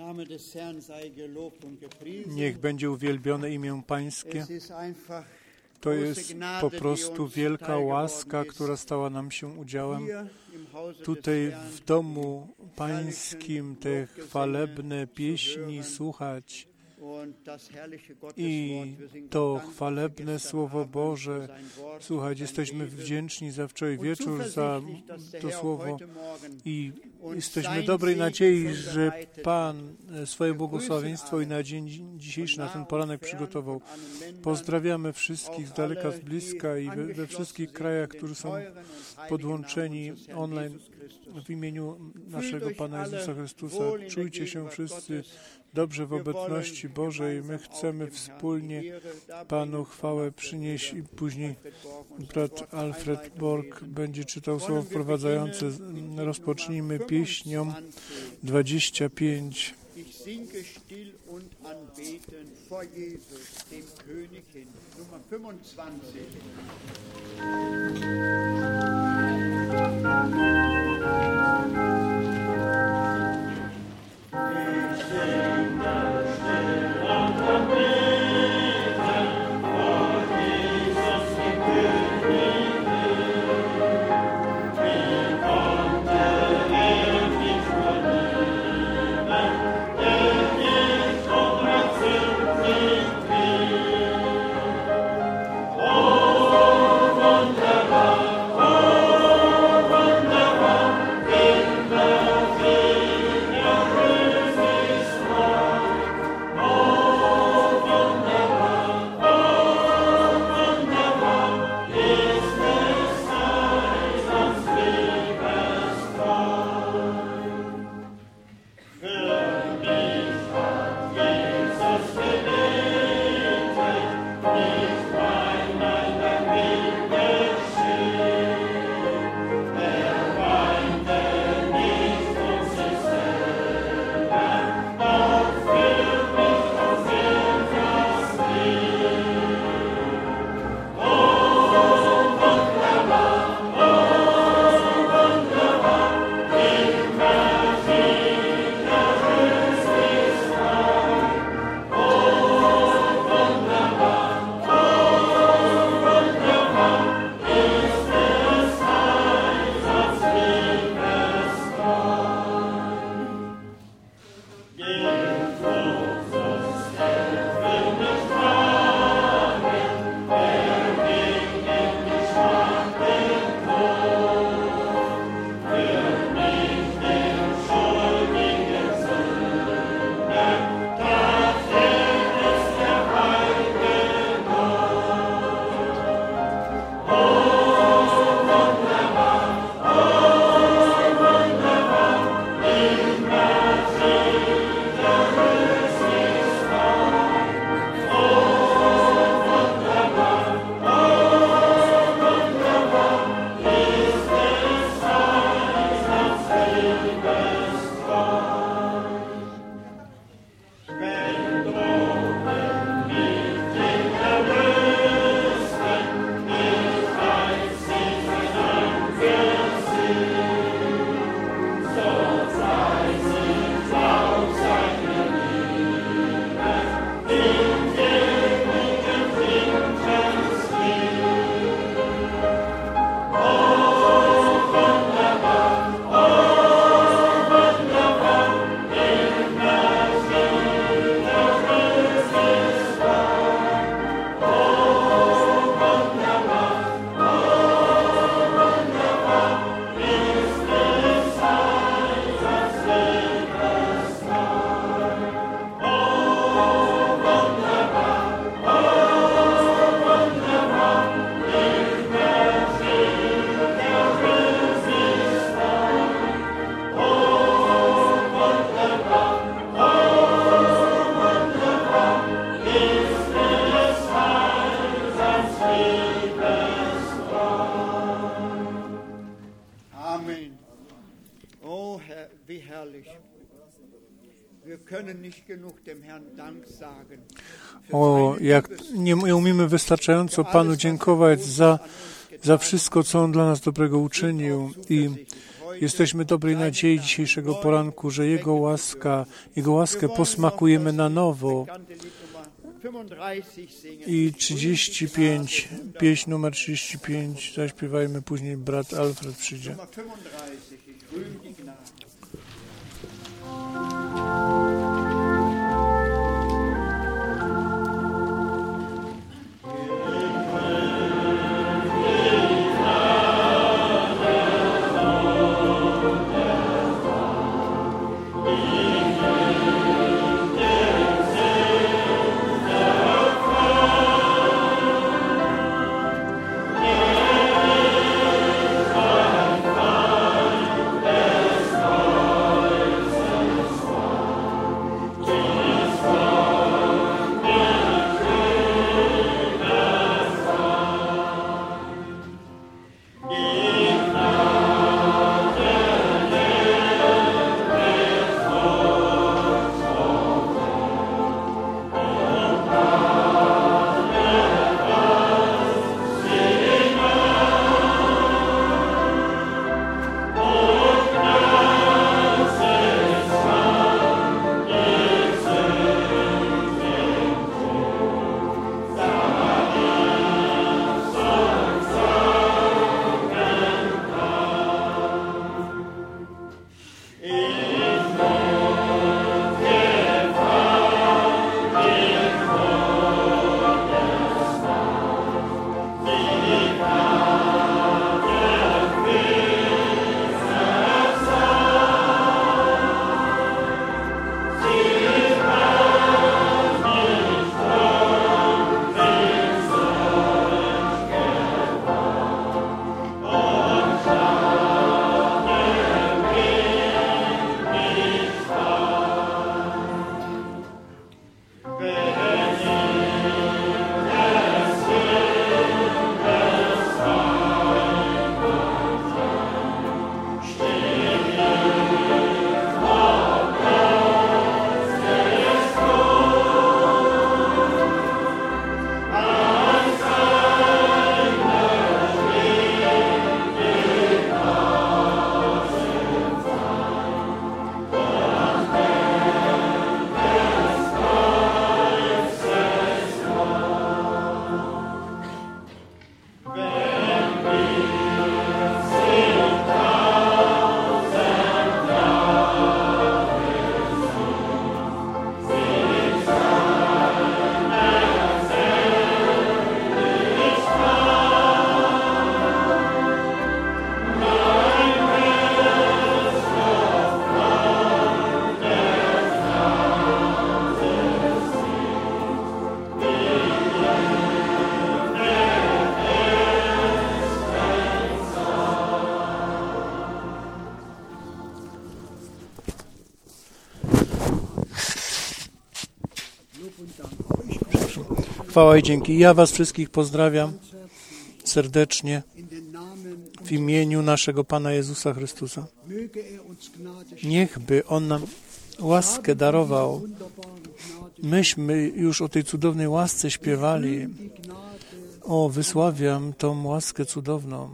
Niech będzie uwielbione imię Pańskie. To jest po prostu wielka łaska, która stała nam się udziałem. Tutaj w domu Pańskim te chwalebne pieśni słuchać i to chwalebne Słowo Boże słuchać. Jesteśmy wdzięczni za wczoraj wieczór, za to Słowo i jesteśmy dobrej nadziei, że Pan swoje błogosławieństwo i na dzień dzisiejszy, na ten poranek przygotował. Pozdrawiamy wszystkich z daleka, z bliska i we wszystkich krajach, którzy są podłączeni online w imieniu naszego Pana Jezusa Chrystusa. Czujcie się wszyscy dobrze w obecności Bożej. My chcemy wspólnie Panu chwałę przynieść i później brat Alfred Borg będzie czytał słowo wprowadzające. Rozpocznijmy pieśnią 25. Ich singe still und anbeten vor Jesus, dem König hin. Nummer 25. Ich singe still und anbeten vor Jesus, dem König hin. Wie konnte mich verlieben? O, jak nie umiemy wystarczająco Panu dziękować za wszystko, co On dla nas dobrego uczynił i Jesteśmy dobrej nadziei dzisiejszego poranku, że Jego łaskę posmakujemy na nowo. I 35, pieśń numer 35, zaśpiewajmy, później brat Alfred przyjdzie. Chwała i dzięki. Ja was wszystkich pozdrawiam serdecznie w imieniu naszego Pana Jezusa Chrystusa. Niechby On nam łaskę darował. Myśmy już o tej cudownej łasce śpiewali. O, wysławiam tą łaskę cudowną.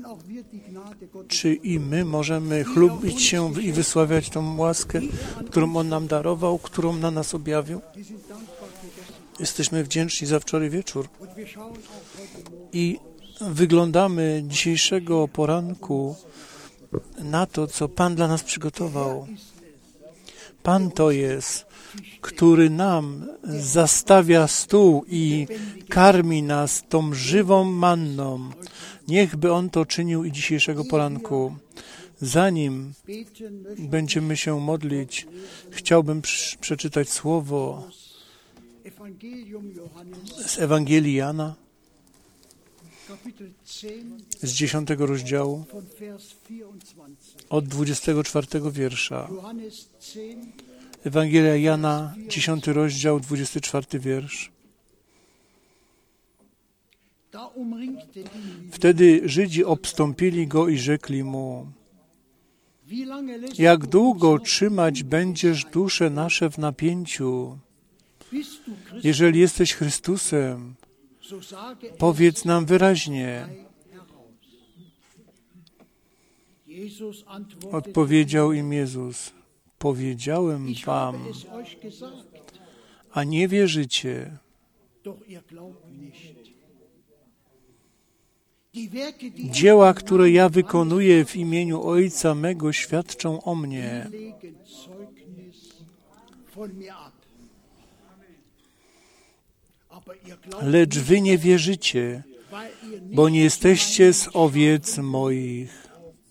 Czy i my możemy chlubić się i wysławiać tą łaskę, którą On nam darował, którą na nas objawił? Jesteśmy wdzięczni za wczoraj wieczór i wyglądamy dzisiejszego poranku na to, co Pan dla nas przygotował. Pan to jest, który nam zastawia stół i karmi nas tą żywą manną. Niechby On to czynił i dzisiejszego poranku. Zanim będziemy się modlić, chciałbym przeczytać słowo z Ewangelii Jana, z 10 rozdziału, od 24 wiersza. Ewangelia Jana, 10 rozdział, 24 wiersz. Wtedy Żydzi obstąpili go i rzekli mu: jak długo trzymać będziesz dusze nasze w napięciu? Jeżeli jesteś Chrystusem, powiedz nam wyraźnie. Odpowiedział im Jezus: powiedziałem wam, a nie wierzycie. Dzieła, które ja wykonuję w imieniu Ojca mego, świadczą o mnie. Lecz wy nie wierzycie, bo nie jesteście z owiec moich.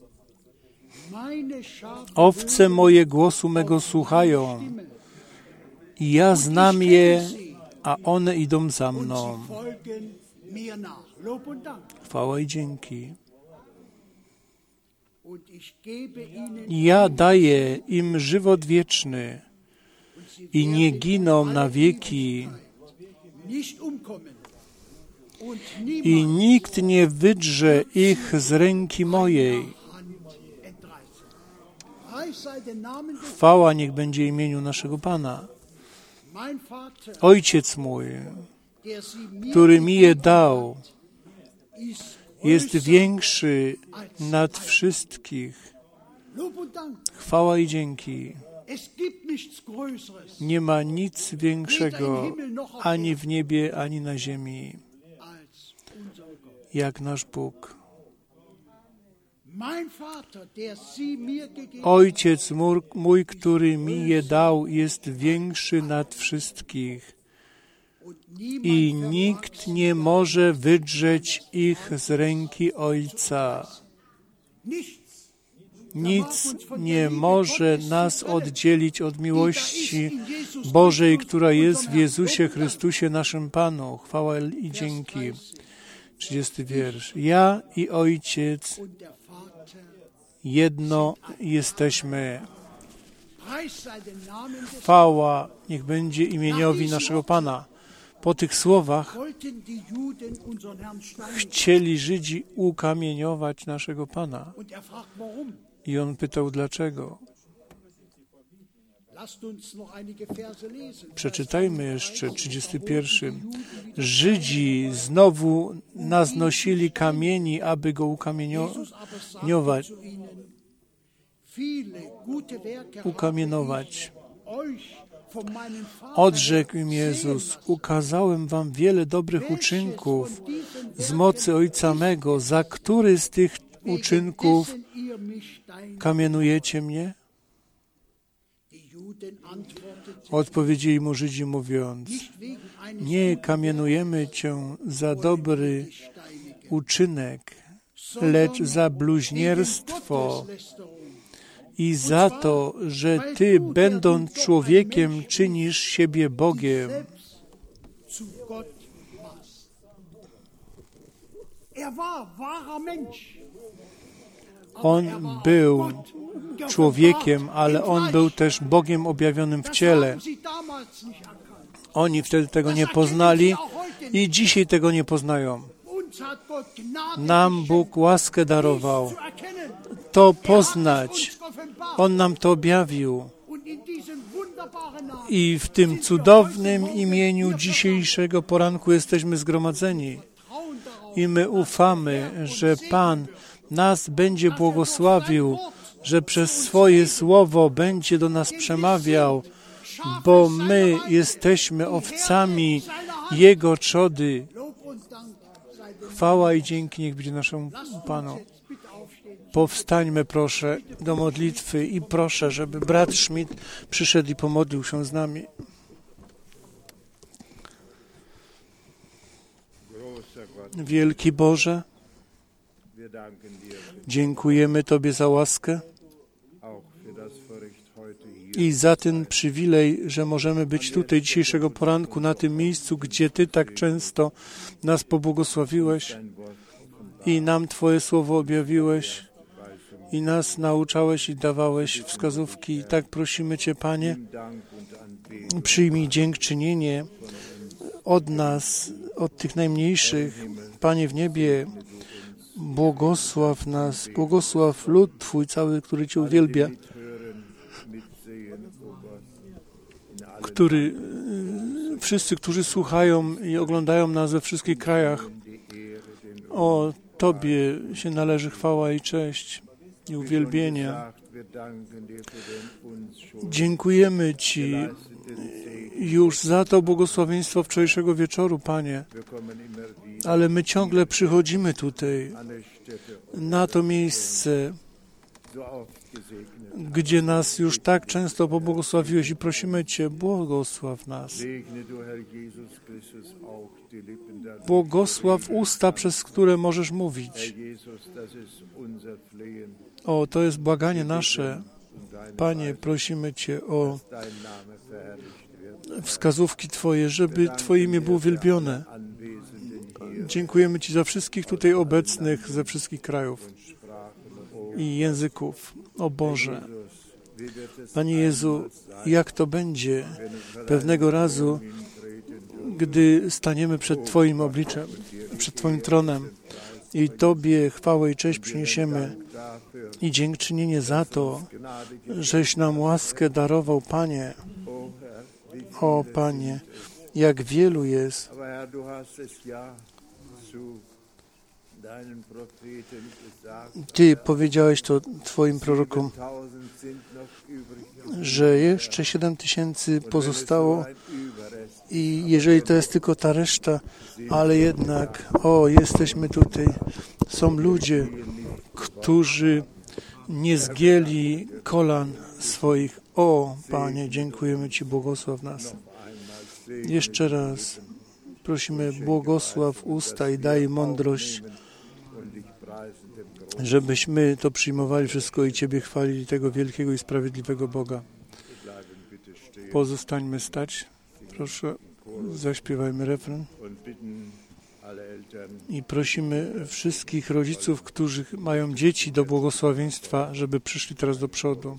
Owce moje głosu mego słuchają i ja znam je, a one idą za mną. Chwała i dzięki. Ja daję im żywot wieczny i nie giną na wieki. I nikt nie wydrze ich z ręki mojej. Chwała niech będzie imieniu naszego Pana. Ojciec mój, który mi je dał, jest większy nad wszystkich. Chwała i dzięki. Nie ma nic większego ani w niebie, ani na ziemi, jak nasz Bóg. Ojciec mój, który mi je dał, jest większy nad wszystkich i nikt nie może wydrzeć ich z ręki Ojca. Nic nie może nas oddzielić od miłości Bożej, która jest w Jezusie Chrystusie, naszym Panu. Chwała i dzięki. 30 wiersz. Ja i Ojciec jedno jesteśmy. Chwała niech będzie imieniowi naszego Pana. Po tych słowach chcieli Żydzi ukamieniować naszego Pana. I on pytał, dlaczego. Przeczytajmy jeszcze 31. Żydzi znowu naznosili kamieni, aby go ukamienować. Odrzekł im Jezus: ukazałem wam wiele dobrych uczynków z mocy Ojca mego. Za który z tych uczynków kamienujecie mnie? Odpowiedzieli mu Żydzi, mówiąc: nie kamienujemy cię za dobry uczynek, lecz za bluźnierstwo i za to, że ty, będąc człowiekiem, czynisz siebie Bogiem. On był człowiekiem, ale on był też Bogiem objawionym w ciele. Oni wtedy tego nie poznali i dzisiaj tego nie poznają. Nam Bóg łaskę darował to poznać. On nam to objawił. I w tym cudownym imieniu dzisiejszego poranku jesteśmy zgromadzeni. I my ufamy, że Pan nas będzie błogosławił, że przez swoje słowo będzie do nas przemawiał, bo my jesteśmy owcami Jego trzody. Chwała i dzięki niech będzie naszemu Panu. Powstańmy, proszę, do modlitwy i proszę, żeby brat Schmidt przyszedł i pomodlił się z nami. Wielki Boże, dziękujemy Tobie za łaskę i za ten przywilej, że możemy być tutaj dzisiejszego poranku, na tym miejscu, gdzie Ty tak często nas pobłogosławiłeś i nam Twoje słowo objawiłeś i nas nauczałeś i dawałeś wskazówki. I tak prosimy Cię, Panie, przyjmij dziękczynienie od nas, od tych najmniejszych. Panie w niebie, błogosław nas, błogosław lud Twój cały, który Cię uwielbia, wszyscy, którzy słuchają i oglądają nas we wszystkich krajach. O Tobie się należy chwała i cześć. i uwielbienia. Dziękujemy Ci już za to błogosławieństwo wczorajszego wieczoru, Panie, ale my ciągle przychodzimy tutaj, na to miejsce, gdzie nas już tak często pobłogosławiłeś i prosimy Cię, błogosław nas. Błogosław usta, przez które możesz mówić. O, to jest błaganie nasze. Panie, prosimy Cię o wskazówki Twoje, żeby Twoje imię było uwielbione. Dziękujemy Ci za wszystkich tutaj obecnych ze wszystkich krajów i języków. O Boże, Panie Jezu, jak to będzie pewnego razu, gdy staniemy przed Twoim obliczem, przed Twoim tronem i Tobie chwałę i cześć przyniesiemy i dziękczynienie za to, żeś nam łaskę darował, Panie. O Panie, jak wielu jest. Ty powiedziałeś to Twoim prorokom, że jeszcze 7000 pozostało i jeżeli to jest tylko ta reszta, ale jednak, jesteśmy tutaj, są ludzie, którzy nie zgięli kolan swoich. O Panie, dziękujemy Ci, błogosław nas. Jeszcze raz prosimy, błogosław usta i daj mądrość, żebyśmy to przyjmowali wszystko i Ciebie chwalili, tego wielkiego i sprawiedliwego Boga. Pozostańmy stać. Proszę, zaśpiewajmy refren. I prosimy wszystkich rodziców, którzy mają dzieci do błogosławieństwa, żeby przyszli teraz do przodu.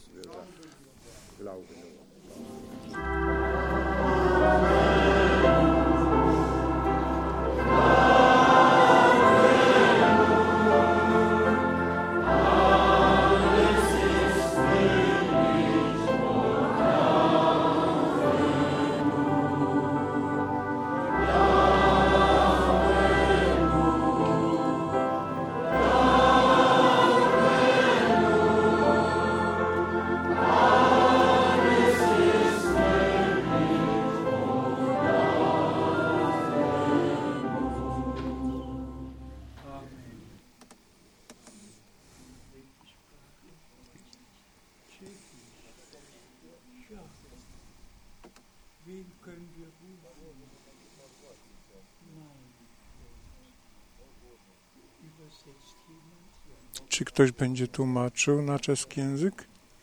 Czy ktoś będzie tłumaczył na czeski język?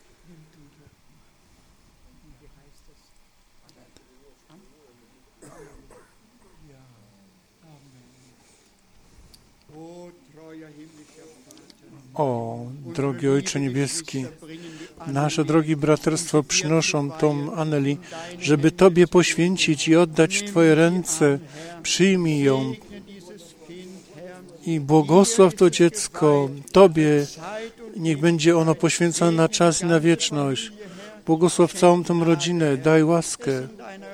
O, drogi Ojcze Niebieski, nasze drogi braterstwo przynoszą tą Anneli, żeby Tobie poświęcić i oddać w Twoje ręce. Przyjmij ją i błogosław to dziecko. Tobie niech będzie ono poświęcone na czas i na wieczność. Błogosław całą tę rodzinę, daj łaskę,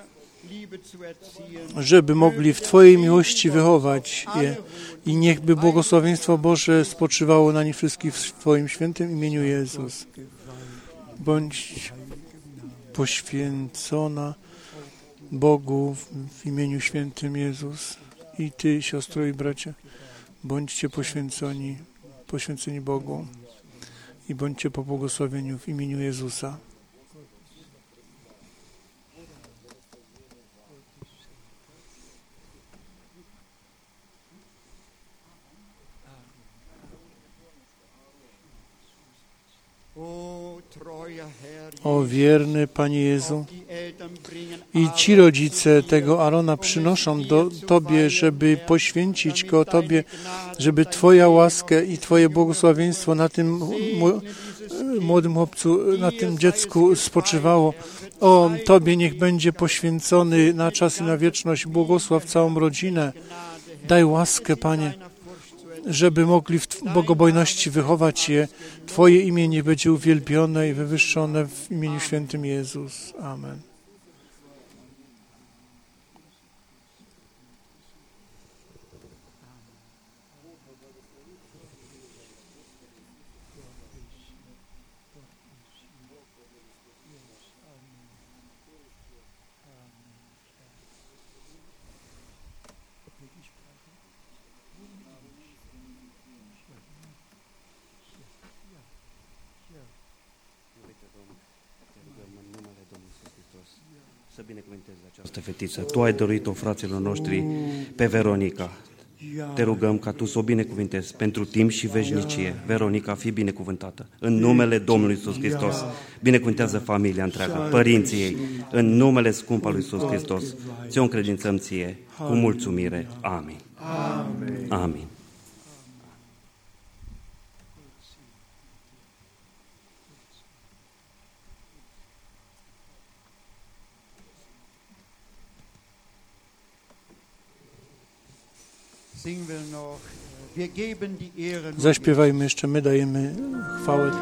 żeby mogli w Twojej miłości wychować je i niechby błogosławieństwo Boże spoczywało na nich wszystkich w Twoim świętym imieniu Jezus. Bądź poświęcona Bogu w imieniu świętym Jezus. I Ty, siostro i bracia, bądźcie poświęceni Bogu i bądźcie po błogosławieniu w imieniu Jezusa. O wierny Panie Jezu, i ci rodzice tego Arona przynoszą do Tobie, żeby poświęcić go Tobie, żeby Twoja łaska i Twoje błogosławieństwo na tym młodym chłopcu, na tym dziecku spoczywało. O, Tobie niech będzie poświęcony na czas i na wieczność. Błogosław całą rodzinę. Daj łaskę, Panie, żeby mogli w bogobojności wychować je. Twoje imię niech będzie uwielbione i wywyższone w imieniu świętym Jezus. Amen. să binecuvântezi această fetiță. Tu ai dorit-o, fraților noștri, pe Veronica. Te rugăm ca Tu să o binecuvântezi pentru timp și veșnicie. Veronica, fii binecuvântată. În numele Domnului Iisus Hristos. Binecuvântează familia întreagă, părinții ei. În numele scump al lui Iisus Hristos. Ți-o încredințăm Ție cu mulțumire. Amin. Amin. Zaśpiewajmy jeszcze, my dajemy chwałę.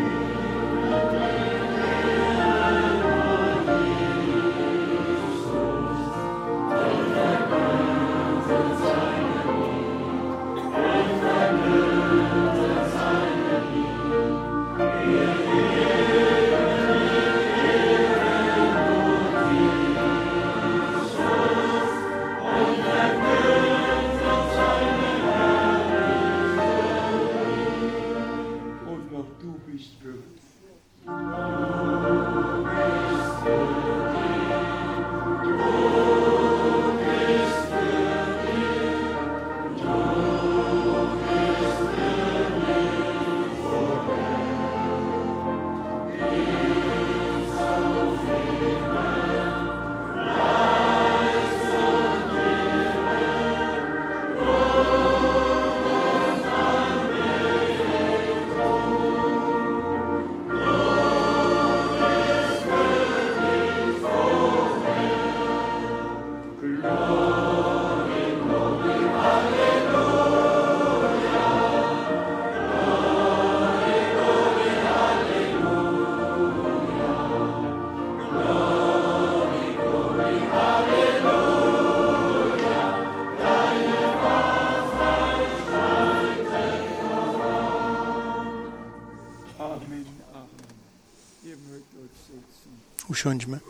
Usiądźmy.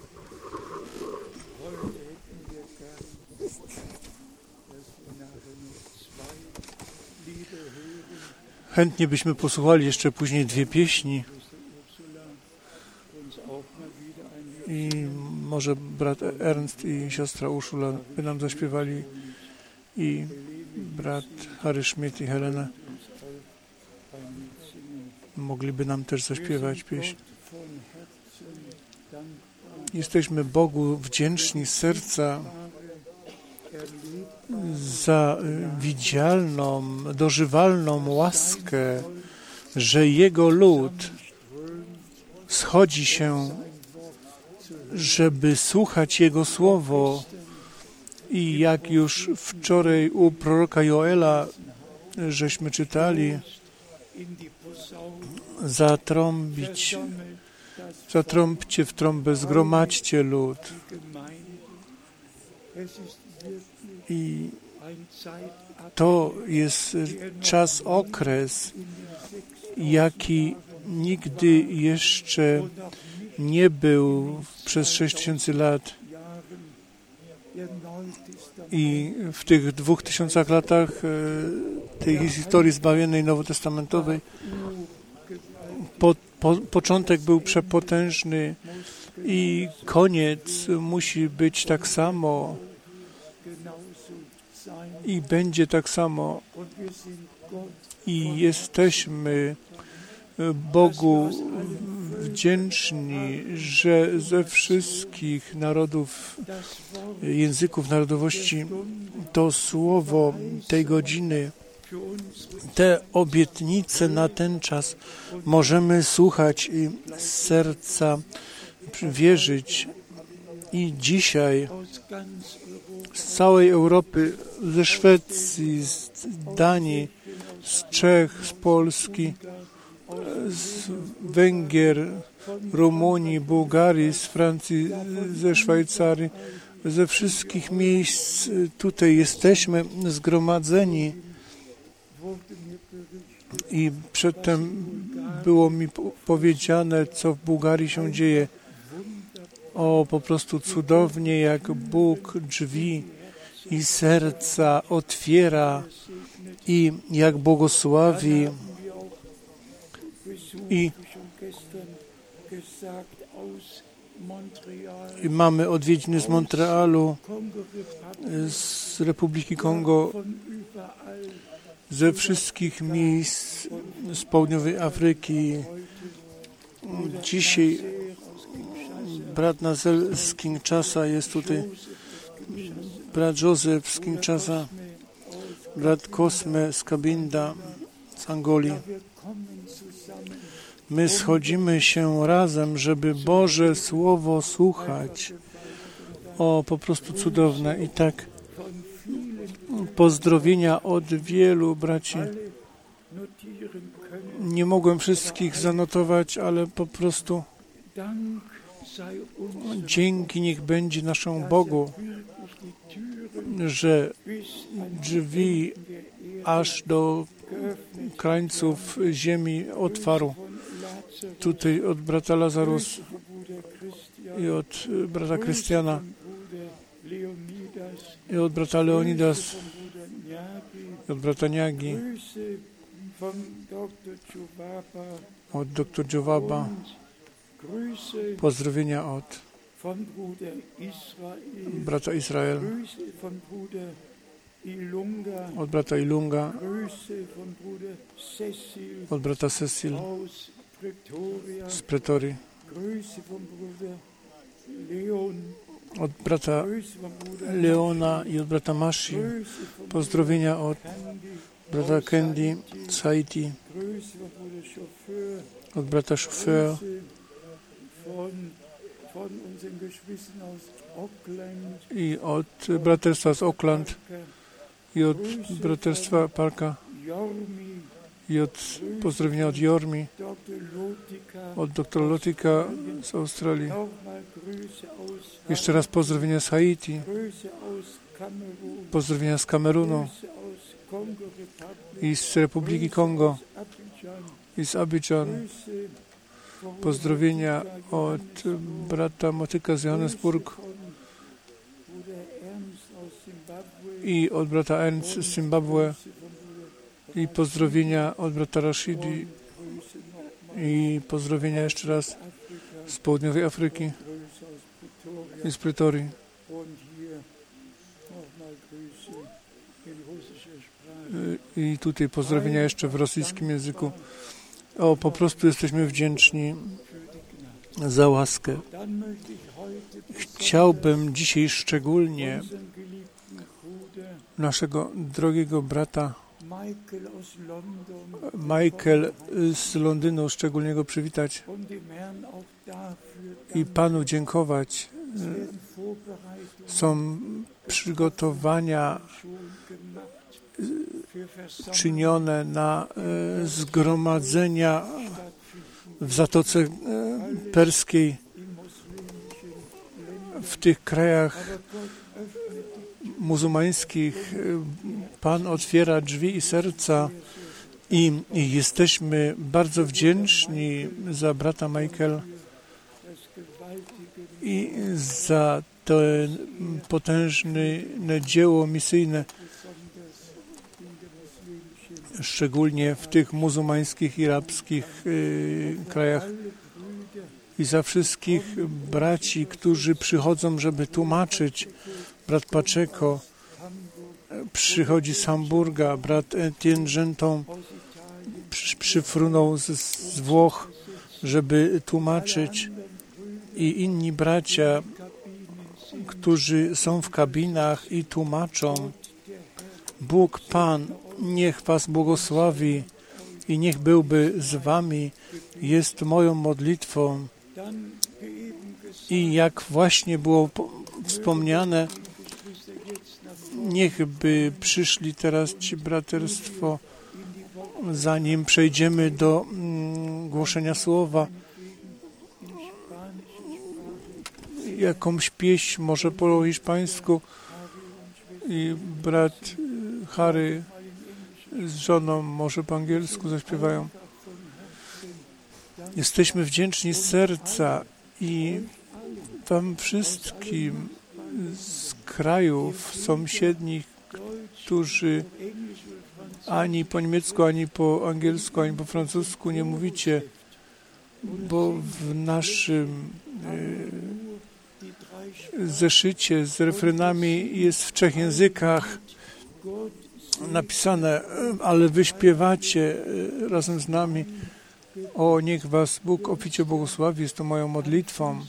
Chętnie byśmy posłuchali jeszcze później 2 pieśni i może brat Ernst i siostra Urszula by nam zaśpiewali i brat Harry Schmidt i Helena mogliby nam też zaśpiewać pieśń. Jesteśmy Bogu wdzięczni z serca za widzialną, dożywalną łaskę, że Jego lud schodzi się, żeby słuchać Jego Słowo. I jak już wczoraj u proroka Joela żeśmy czytali, zatrąbcie w trąbę, zgromadźcie lud. I to jest czas, okres, jaki nigdy jeszcze nie był przez 6000 lat. I w tych 2000 latach tej historii zbawiennej nowotestamentowej początek był przepotężny i koniec musi być tak samo i będzie tak samo. I jesteśmy Bogu wdzięczni, że ze wszystkich narodów, języków, narodowości to słowo tej godziny, te obietnice na ten czas możemy słuchać i z serca wierzyć. I dzisiaj z całej Europy, ze Szwecji, z Danii, z Czech, z Polski, z Węgier, Rumunii, Bułgarii, z Francji, ze Szwajcarii, ze wszystkich miejsc tutaj jesteśmy zgromadzeni. I przedtem było mi powiedziane, co w Bułgarii się dzieje. Po prostu cudownie, jak Bóg drzwi i serca otwiera i jak błogosławi. I I mamy odwiedziny z Montrealu, z Republiki Kongo, ze wszystkich miejsc z południowej Afryki. Dzisiaj brat Nazel z Kinshasa jest tutaj, brat Józef z Kinshasa, brat Cosme z Cabinda, z Angolii. My schodzimy się razem, żeby Boże Słowo słuchać. O, po prostu cudowne. I tak pozdrowienia od wielu braci. Nie mogłem wszystkich zanotować, ale po prostu dzięki niech będzie naszemu Bogu, że drzwi aż do krańców ziemi otwarł. Tutaj od brata Lazarus i od brata Krystiana i od brata Leonidas i od brata Niagi, od dr Jowaba, pozdrowienia od brata Israel, od brata Ilunga, od brata Cecil z Pretorii, od brata Leona i od brata Mashi, pozdrowienia od brata Candy z Haiti, od brata Chauffeur, i od braterstwa z Auckland, i od braterstwa Parka, i od pozdrowienia od Jormi, od doktora Lotika z Australii. Jeszcze raz pozdrowienia z Haiti, pozdrowienia z Kamerunu i z Republiki Kongo i z Abidjan. Pozdrowienia od brata Motyka z Johannesburg i od brata Ernst z Zimbabwe i pozdrowienia od brata Rashidi i pozdrowienia jeszcze raz z południowej Afryki i z Pretorii. I tutaj pozdrowienia jeszcze w rosyjskim języku. O, po prostu jesteśmy wdzięczni za łaskę. Chciałbym dzisiaj szczególnie naszego drogiego brata Michael z Londynu szczególnie go przywitać i Panu dziękować. Są przygotowania czynione na zgromadzenia w Zatoce Perskiej, w tych krajach muzułmańskich. Pan otwiera drzwi i serca i jesteśmy bardzo wdzięczni za brata Michaela i za to potężne dzieło misyjne, szczególnie w tych muzułmańskich i arabskich krajach, i za wszystkich braci, którzy przychodzą, żeby tłumaczyć. Brat Paczeko przychodzi z Hamburga, brat Etienne Genton przyfrunął z Włoch, żeby tłumaczyć, i inni bracia, którzy są w kabinach i tłumaczą. Bóg Pan niech was błogosławi i niech byłby z wami, jest moją modlitwą. I jak właśnie było wspomniane, niech by przyszli teraz ci braterstwo, zanim przejdziemy do głoszenia słowa. Jakąś pieśń, może po hiszpańsku, i brat Harry z żoną może po angielsku zaśpiewają. Jesteśmy wdzięczni z serca i wam wszystkim z krajów sąsiednich, którzy ani po niemiecku, ani po angielsku, ani po francusku nie mówicie, bo w naszym zeszycie z refrenami jest w 3 językach napisane, ale wy śpiewacie razem z nami. O, niech was Bóg obficie błogosławi, jest to moją modlitwą.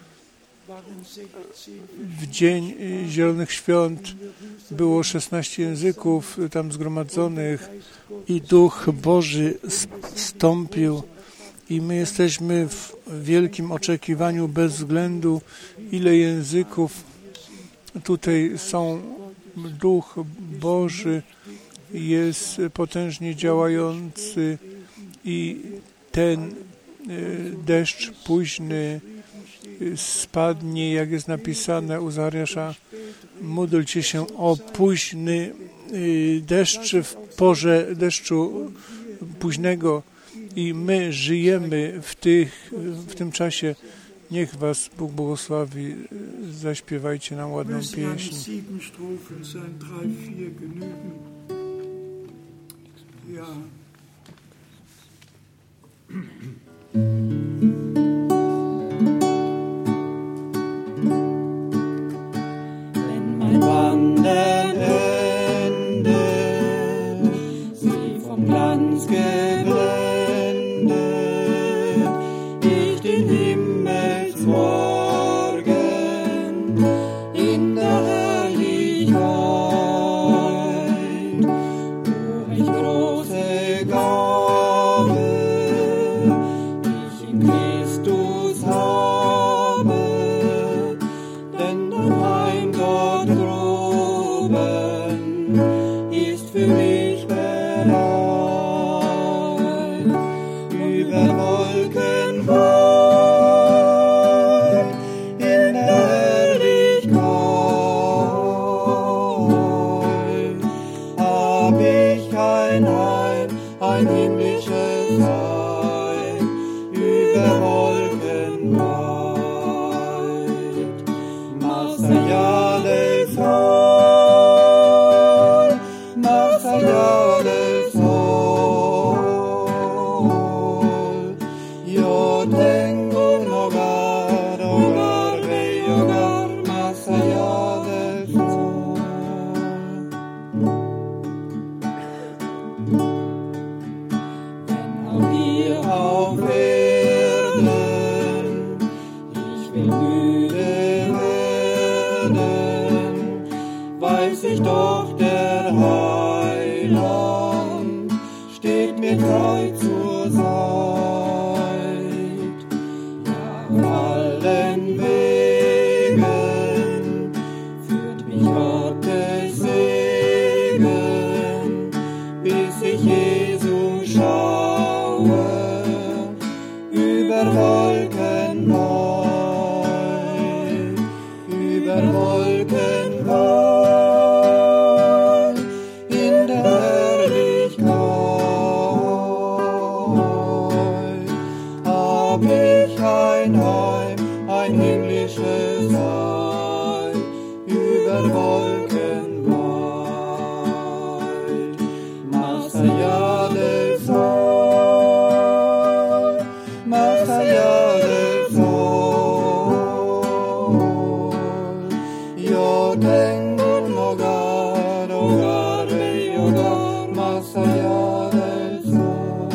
W dzień Zielonych Świąt było 16 języków tam zgromadzonych i Duch Boży zstąpił i my jesteśmy w wielkim oczekiwaniu bez względu, ile języków tutaj są. Duch Boży jest potężnie działający i ten deszcz późny spadnie, jak jest napisane u Zachariasza. Módlcie się o późny deszcz w porze deszczu późnego i my żyjemy w tym czasie. Niech was Bóg błogosławi. Zaśpiewajcie nam ładną pieśń. Wenn mein Wandern endet, sie vom Glanz geblendet, ich den Himmelsmorgen in der Herrlichkeit, wo ich große Gabe ich in Christus habe, denn dein Heim dort droben ist für mich bereit. Über Wolken weit in der Herrlichkeit hab ich kein Heim, ein himmlisches Heim über Wolken weit. Más allá del sol, más allá del sol, yo tengo un hogar, hogar, bello hogar, más allá del sol. Wenn auch hier auf Erden ich will müde werden, weiß ich doch, der Heiland steht mir treu zur Seite. Ja, auf allen Wegen führt mich Gottes Segen, bis ich Jesus schaue, über Wolken weit, über Wolken weit, in der Herrlichkeit hab ich ein Heim, ein himmlisches Heim, über Wolken weit, más allá del sol, más allá del sol, yo tengo un hogar, hogar, bello hogar, más allá del sol.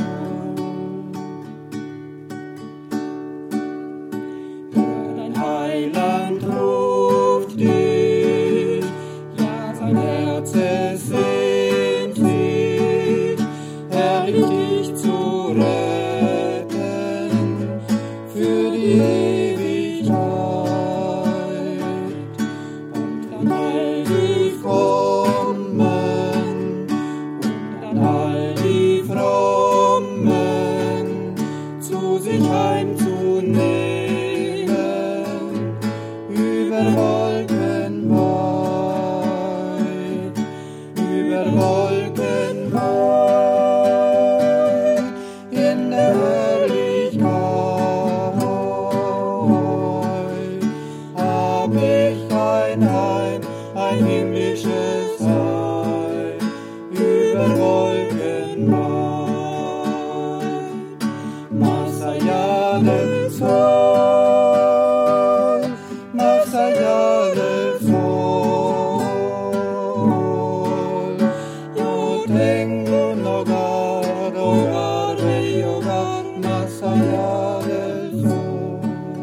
Dein Heiland ruft dich, ja, sein Herz es sehnt dich, herrlich dich zu retten für die Ewigkeit. Und dann all die Frommen, und dann all die Frommen zu sich heimzunehmen, über Wolken weit, über Wolken weit, in der Herrlichkeit hab ich ein Heim, ein himmlisches Heim, über Wolken weit, más allá del sol, Jahre voll. Yo tengo un hogar, hogar, mi hogar, más allá del sol.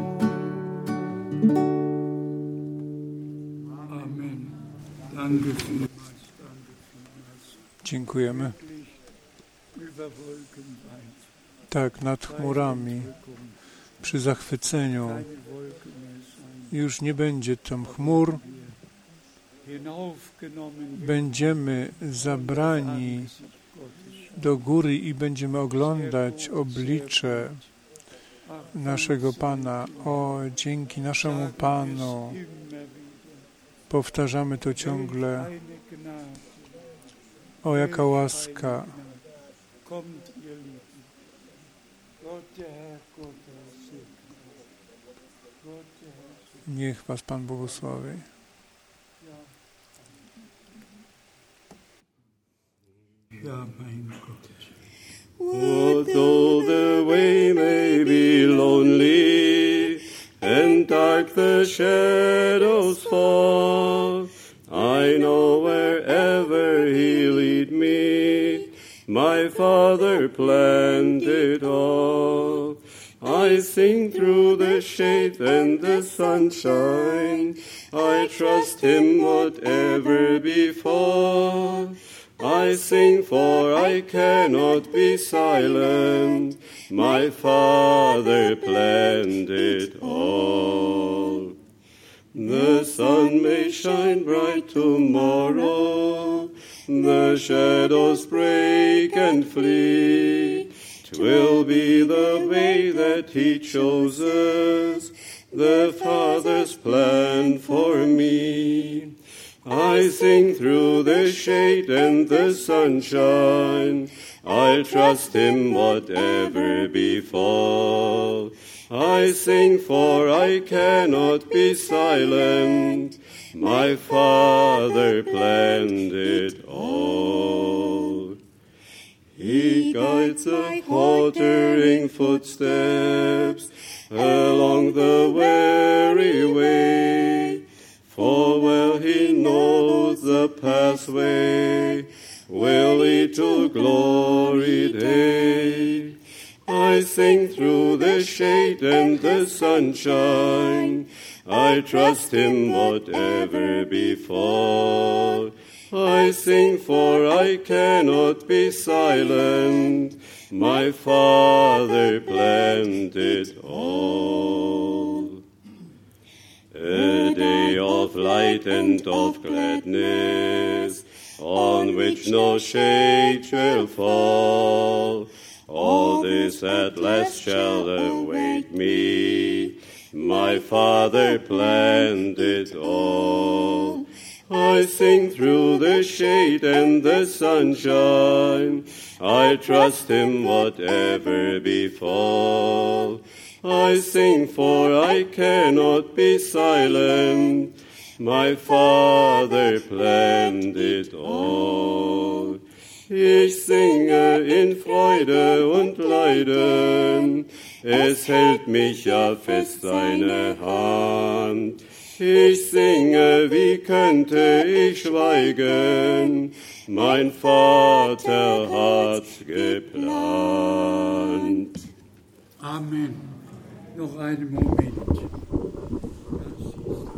Amen. Danke vielmals. Dziękujemy. Über Wolken weit. Tak, nad chmurami, przy zachwyceniu, Keine Wolken mehr sein. już nie będzie tam chmur, Hinaufgenommen będziemy zabrani Angesicht Gottes. do góry i będziemy oglądać oblicze naszego Pana. O, dzięki naszemu Panu. Immer wieder. Powtarzamy to ciągle. Eine Gnade. O, jaka łaska. Kommt, ihr Lieben. Gott, der Herr, Gott, der segne. Gott, der Herr, segne. Niech Was Pan błogosławi. Ja, mein Gott. What though the way may be lonely, and dark the shadows fall, I know wherever He lead me, my Father planned it all. I sing through the shade and the sunshine, I trust Him whatever befall. I sing for I cannot be silent, my Father planned it all. The sun may shine bright tomorrow, the shadows break and flee. 'Twill be the way that He chooses, the Father's plan for me. I sing through the shade and the sunshine, I'll trust Him whatever befall. I sing for I cannot be silent, my Father planned it all. He guides the faltering footsteps along the weary way, for well He knows the pathway will lead to glory day. I sing through the shade and the sunshine, I trust Him whatever befall. I sing for I cannot be silent, my Father planned it all. A day of light and of gladness, on which no shade shall fall. All this at last shall await me, my Father planned it all. I sing through the shade and the sunshine, I trust Him whatever befall. I sing for I cannot be silent, my Father planned it all. Ich singe in Freude und Leiden, es hält mich ja fest seine Hand. Ich singe, wie könnte ich schweigen, mein Vater hat geplant. Amen. Noch einen Moment. Das ist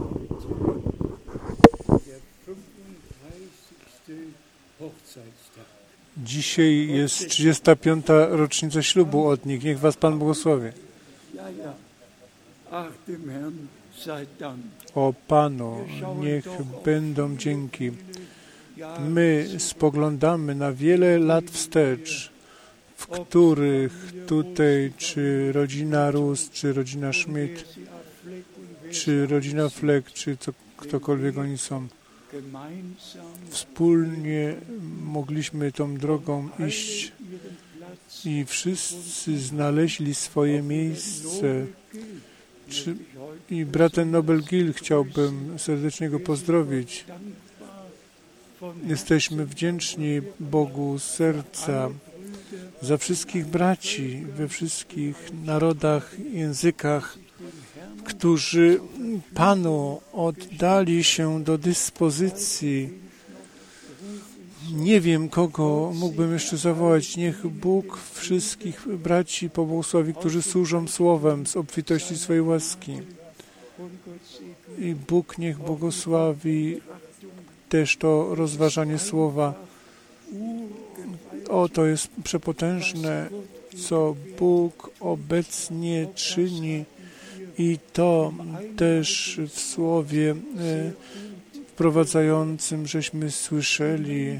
heute der 35. Hochzeitstag. Dzisiaj jest 35. rocznica ślubu od nich. Niech Was Pan błogosławi. Ja, ja. Ach, dem Herrn sei Dank. O Panu, niech będą dzięki. My spoglądamy na wiele lat wstecz, w których tutaj, czy rodzina Rus, czy rodzina Schmidt, czy rodzina Fleck, czy ktokolwiek oni są, wspólnie mogliśmy tą drogą iść i wszyscy znaleźli swoje miejsce. I bratem Nobel Gil chciałbym serdecznie go pozdrowić. Jesteśmy wdzięczni Bogu z serca za wszystkich braci we wszystkich narodach, językach, którzy Panu oddali się do dyspozycji. Nie wiem, kogo mógłbym jeszcze zawołać. Niech Bóg wszystkich braci pobłogosławi, którzy służą Słowem z obfitości swojej łaski. I Bóg niech błogosławi też to rozważanie Słowa. O, to jest przepotężne, co Bóg obecnie czyni i to też w Słowie wprowadzającym żeśmy słyszeli.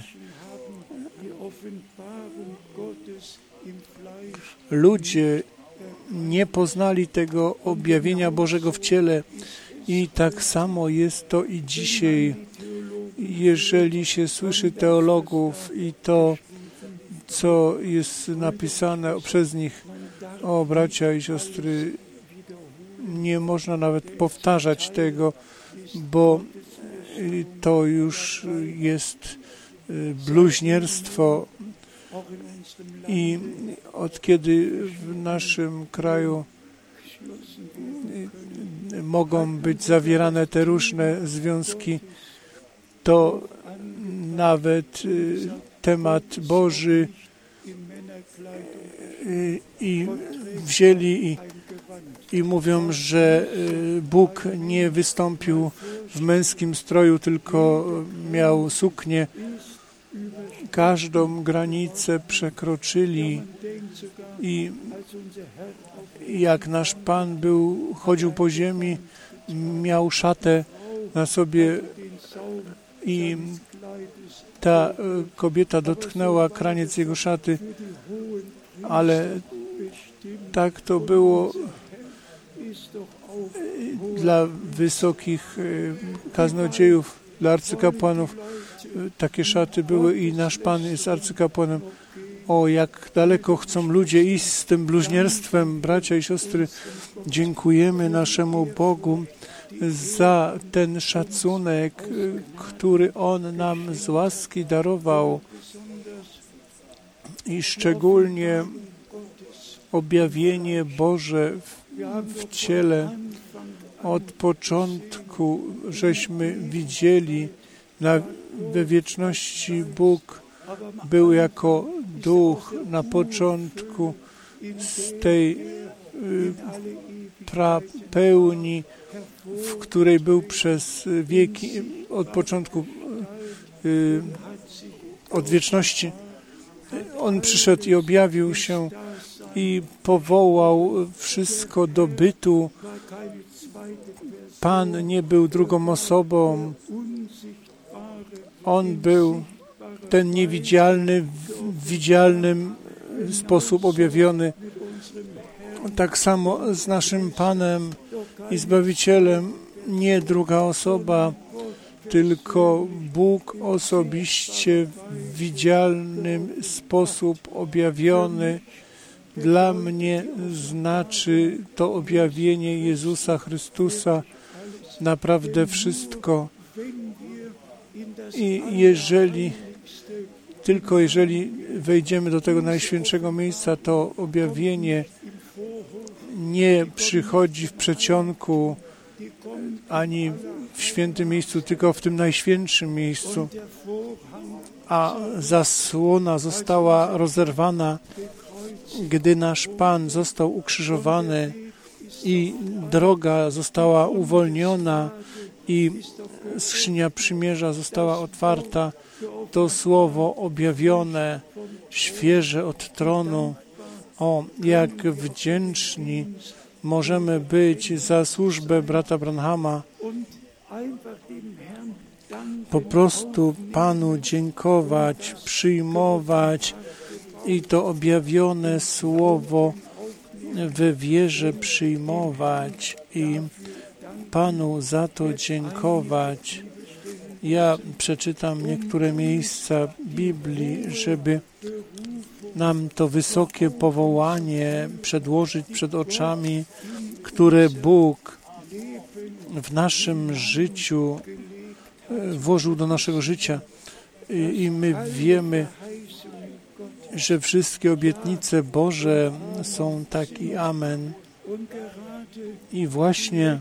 Ludzie nie poznali tego objawienia Bożego w ciele i tak samo jest to i dzisiaj. Jeżeli się słyszy teologów i to, co jest napisane przez nich, o bracia i siostry, nie można nawet powtarzać tego, bo to już jest bluźnierstwo i od kiedy w naszym kraju mogą być zawierane te różne związki, to nawet temat Boży i wzięli i mówią, że Bóg nie wystąpił w męskim stroju, tylko miał suknię. Każdą granicę przekroczyli i jak nasz Pan chodził po ziemi, miał szatę na sobie i ta kobieta dotknęła kraniec jego szaty, ale tak to było dla wysokich kaznodziejów, dla arcykapłanów. Takie szaty były i nasz Pan jest arcykapłanem. O, jak daleko chcą ludzie iść z tym bluźnierstwem, bracia i siostry. Dziękujemy naszemu Bogu za ten szacunek, który On nam z łaski darował i szczególnie objawienie Boże w ciele. Od początku żeśmy widzieli, we wieczności Bóg był jako duch na początku z tej prapełni, w której był przez wieki, od początku, od wieczności. On przyszedł i objawił się i powołał wszystko do bytu. Pan nie był drugą osobą. On był ten niewidzialny, w widzialnym sposób objawiony. Tak samo z naszym Panem i Zbawicielem, nie druga osoba, tylko Bóg osobiście w widzialnym sposób objawiony. Dla mnie znaczy to objawienie Jezusa Chrystusa naprawdę wszystko. I jeżeli wejdziemy do tego najświętszego miejsca, to objawienie nie przychodzi w przedsionku ani w świętym miejscu, tylko w tym najświętszym miejscu. A zasłona została rozerwana, gdy nasz Pan został ukrzyżowany i droga została uwolniona i skrzynia przymierza została otwarta. To słowo objawione, świeże od tronu. O, jak wdzięczni możemy być za służbę brata Branhama. Po prostu Panu dziękować, przyjmować i to objawione słowo we wierze przyjmować i Panu za to dziękować. Ja przeczytam niektóre miejsca Biblii, żeby nam to wysokie powołanie przedłożyć przed oczami, które Bóg w naszym życiu włożył do naszego życia. I my wiemy, że wszystkie obietnice Boże są tak i amen. I właśnie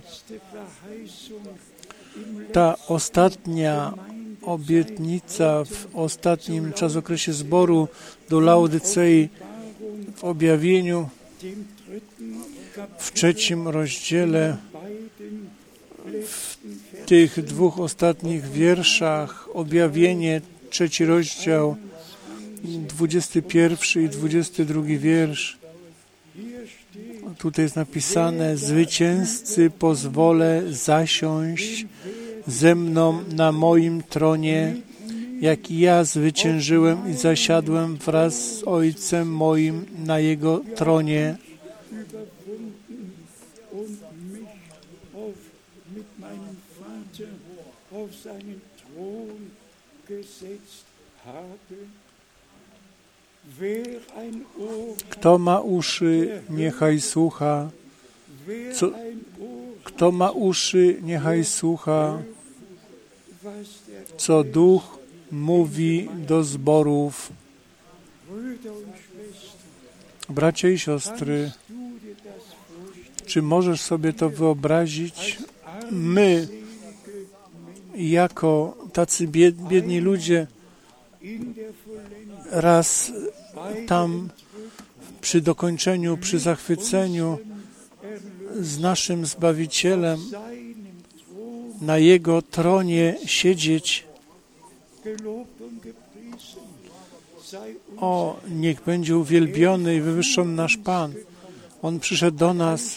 ta ostatnia obietnica w ostatnim czasokresie zboru do Laodycei w objawieniu w 3 rozdziale, w tych 2 ostatnich wierszach, objawienie 3 rozdział, 21 i 22 wiersz. Tutaj jest napisane: zwycięzcy pozwolę zasiąść ze mną na moim tronie, jak i ja zwyciężyłem i zasiadłem wraz z Ojcem moim na Jego tronie. Kto ma uszy, niechaj słucha. Kto ma uszy, niechaj słucha, co Duch mówi do zborów. Bracia i siostry, czy możesz sobie to wyobrazić? My, jako tacy biedni ludzie, raz tam przy dokończeniu, przy zachwyceniu z naszym Zbawicielem na Jego tronie siedzieć. O, niech będzie uwielbiony i wywyższony nasz Pan. On przyszedł do nas.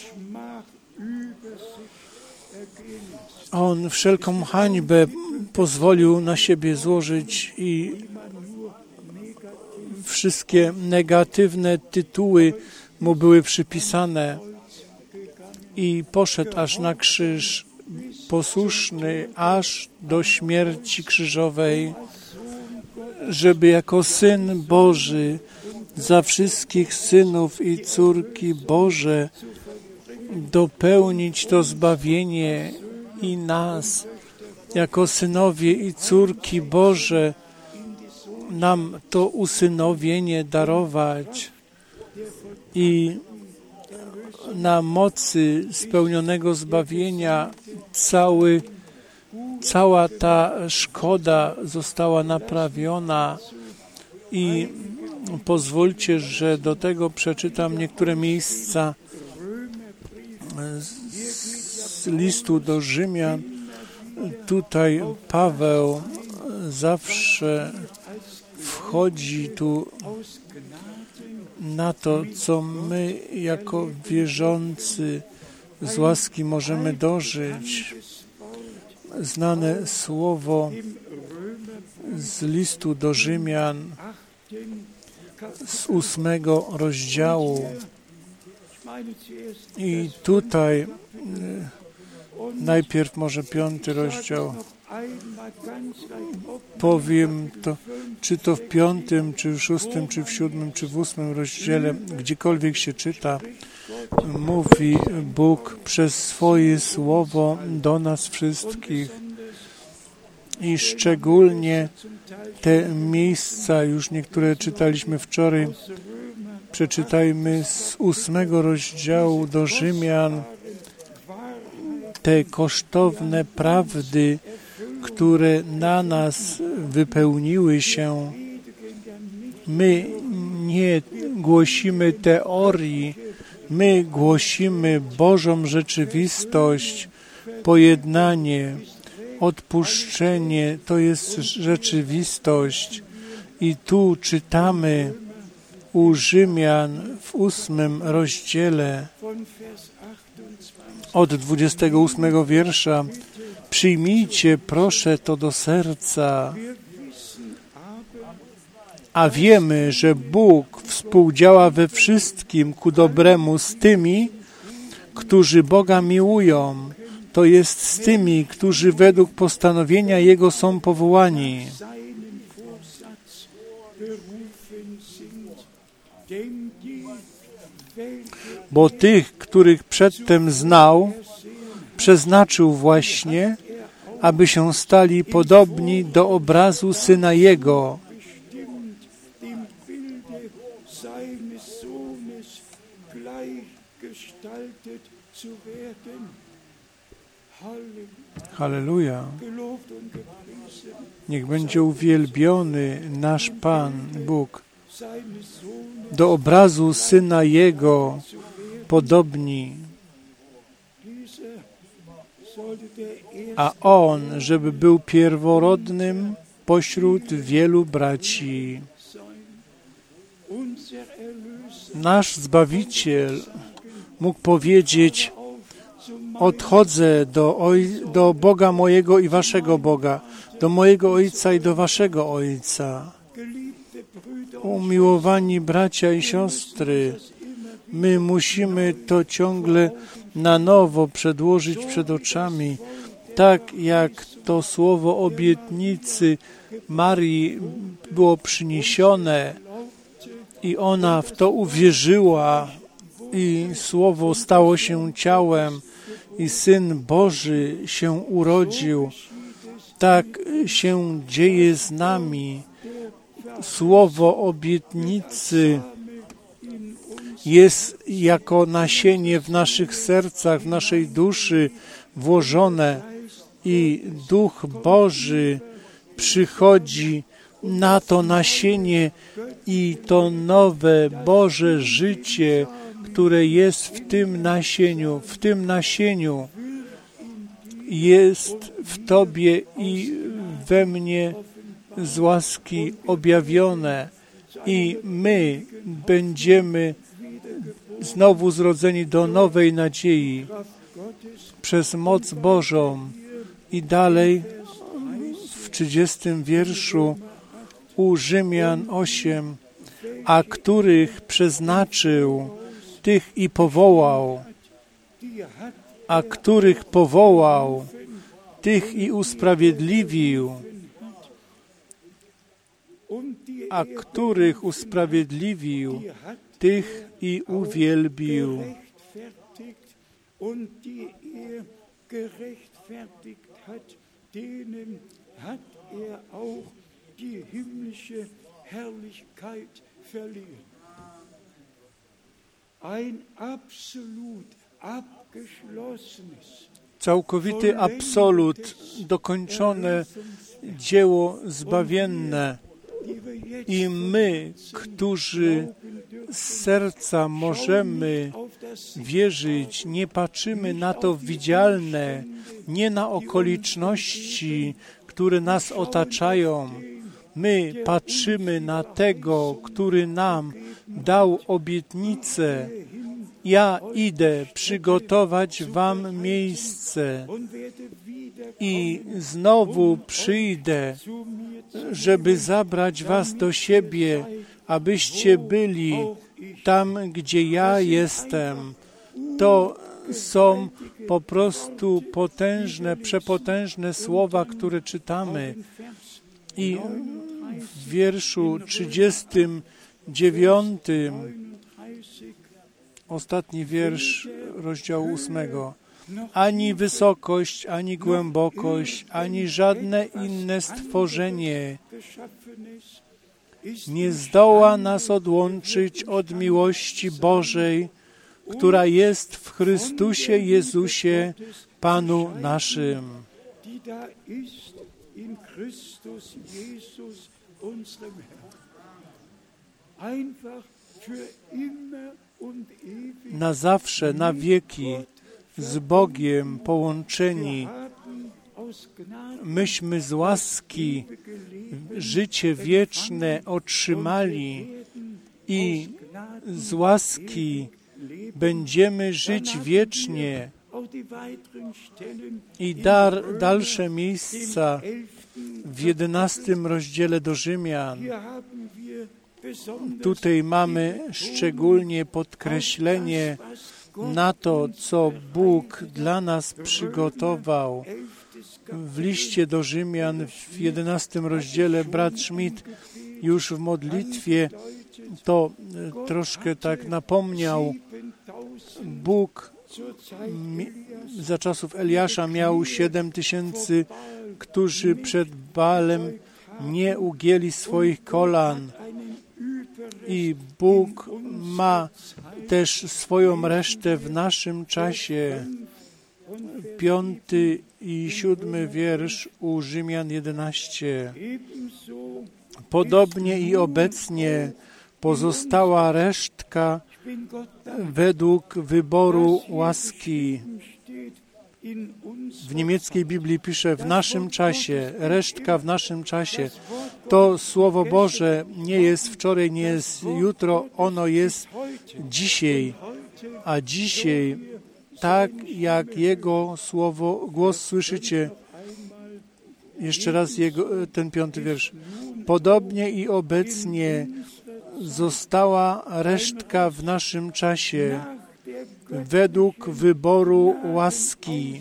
On wszelką hańbę pozwolił na siebie złożyć i wszystkie negatywne tytuły Mu były przypisane i poszedł aż na krzyż, posłuszny aż do śmierci krzyżowej, żeby jako Syn Boży za wszystkich synów i córki Boże dopełnić to zbawienie i nas, jako synowie i córki Boże, nam to usynowienie darować i na mocy spełnionego zbawienia cała ta szkoda została naprawiona. I pozwólcie, że do tego przeczytam niektóre miejsca z listu do Rzymian. Tutaj Paweł zawsze wchodzi tu na to, co my jako wierzący z łaski możemy dożyć. Znane słowo z listu do Rzymian z 8 rozdziału. I tutaj najpierw może 5 rozdział. Powiem to, czy to w 5, czy w 6, czy w 7, czy w 8 rozdziale, gdziekolwiek się czyta, mówi Bóg przez swoje słowo do nas wszystkich. I szczególnie te miejsca, już niektóre czytaliśmy wczoraj, przeczytajmy z 8 rozdziału do Rzymian, te kosztowne prawdy, które na nas wypełniły się. My nie głosimy teorii, my głosimy Bożą rzeczywistość, pojednanie, odpuszczenie, to jest rzeczywistość. I tu czytamy u Rzymian w 8 rozdziale od 28 wiersza: przyjmijcie proszę to do serca, a wiemy, że Bóg współdziała we wszystkim ku dobremu z tymi, którzy Boga miłują, to jest z tymi, którzy według postanowienia Jego są powołani. Bo tych, których przedtem znał, przeznaczył właśnie, aby się stali podobni do obrazu Syna Jego. Halleluja. Niech będzie uwielbiony nasz Pan Bóg. Do obrazu Syna Jego podobni. A On, żeby był pierworodnym pośród wielu braci. Nasz Zbawiciel mógł powiedzieć: odchodzę do Boga mojego i waszego Boga, do mojego Ojca i do waszego Ojca. Umiłowani bracia i siostry, my musimy to ciągle na nowo przedłożyć przed oczami, tak jak to słowo obietnicy Marii było przyniesione i ona w to uwierzyła i słowo stało się ciałem i Syn Boży się urodził. Tak się dzieje z nami. Słowo obietnicy jest jako nasienie w naszych sercach, w naszej duszy włożone i Duch Boży przychodzi na to nasienie i to nowe Boże życie, które jest w tym nasieniu jest w Tobie i we mnie z łaski objawione i my będziemy znowu zrodzeni do nowej nadziei przez moc Bożą. I dalej w 30 wierszu u Rzymian 8, a których przeznaczył, tych i powołał, a których powołał, tych i usprawiedliwił, a których usprawiedliwił, tych i uwielbił. Całkowity absolut, dokończone dzieło zbawienne. I my, którzy z serca możemy wierzyć, nie patrzymy na to widzialne, nie na okoliczności, które nas otaczają. My patrzymy na tego, który nam dał obietnicę. Ja idę przygotować wam miejsce i znowu przyjdę, żeby zabrać was do siebie, abyście byli tam, gdzie ja jestem. To są po prostu potężne, przepotężne słowa, które czytamy. I w wierszu 39, ostatni wiersz rozdziału 8. Ani wysokość, ani głębokość, ani żadne inne stworzenie nie zdoła nas odłączyć od miłości Bożej, która jest w Chrystusie Jezusie, Panu naszym. Na zawsze, na wieki z Bogiem połączeni. Myśmy z łaski życie wieczne otrzymali i z łaski będziemy żyć wiecznie. I dalsze miejsca w 11 rozdziale do Rzymian. Tutaj mamy szczególnie podkreślenie na to, co Bóg dla nas przygotował. W liście do Rzymian w 11 rozdziale brat Schmidt już w modlitwie to troszkę tak napomniał. Bóg za czasów Eliasza miał 7000, którzy przed Baalem nie ugięli swoich kolan. I Bóg ma też swoją resztę w naszym czasie. 5. i 7. wiersz u Rzymian 11. Podobnie i obecnie pozostała resztka według wyboru łaski. W niemieckiej Biblii pisze w naszym czasie, resztka w naszym czasie. To Słowo Boże nie jest wczoraj, nie jest jutro, ono jest dzisiaj. A dzisiaj, tak jak Jego Słowo, głos słyszycie, jeszcze raz ten 5. wiersz. Podobnie i obecnie została resztka w naszym czasie według wyboru łaski.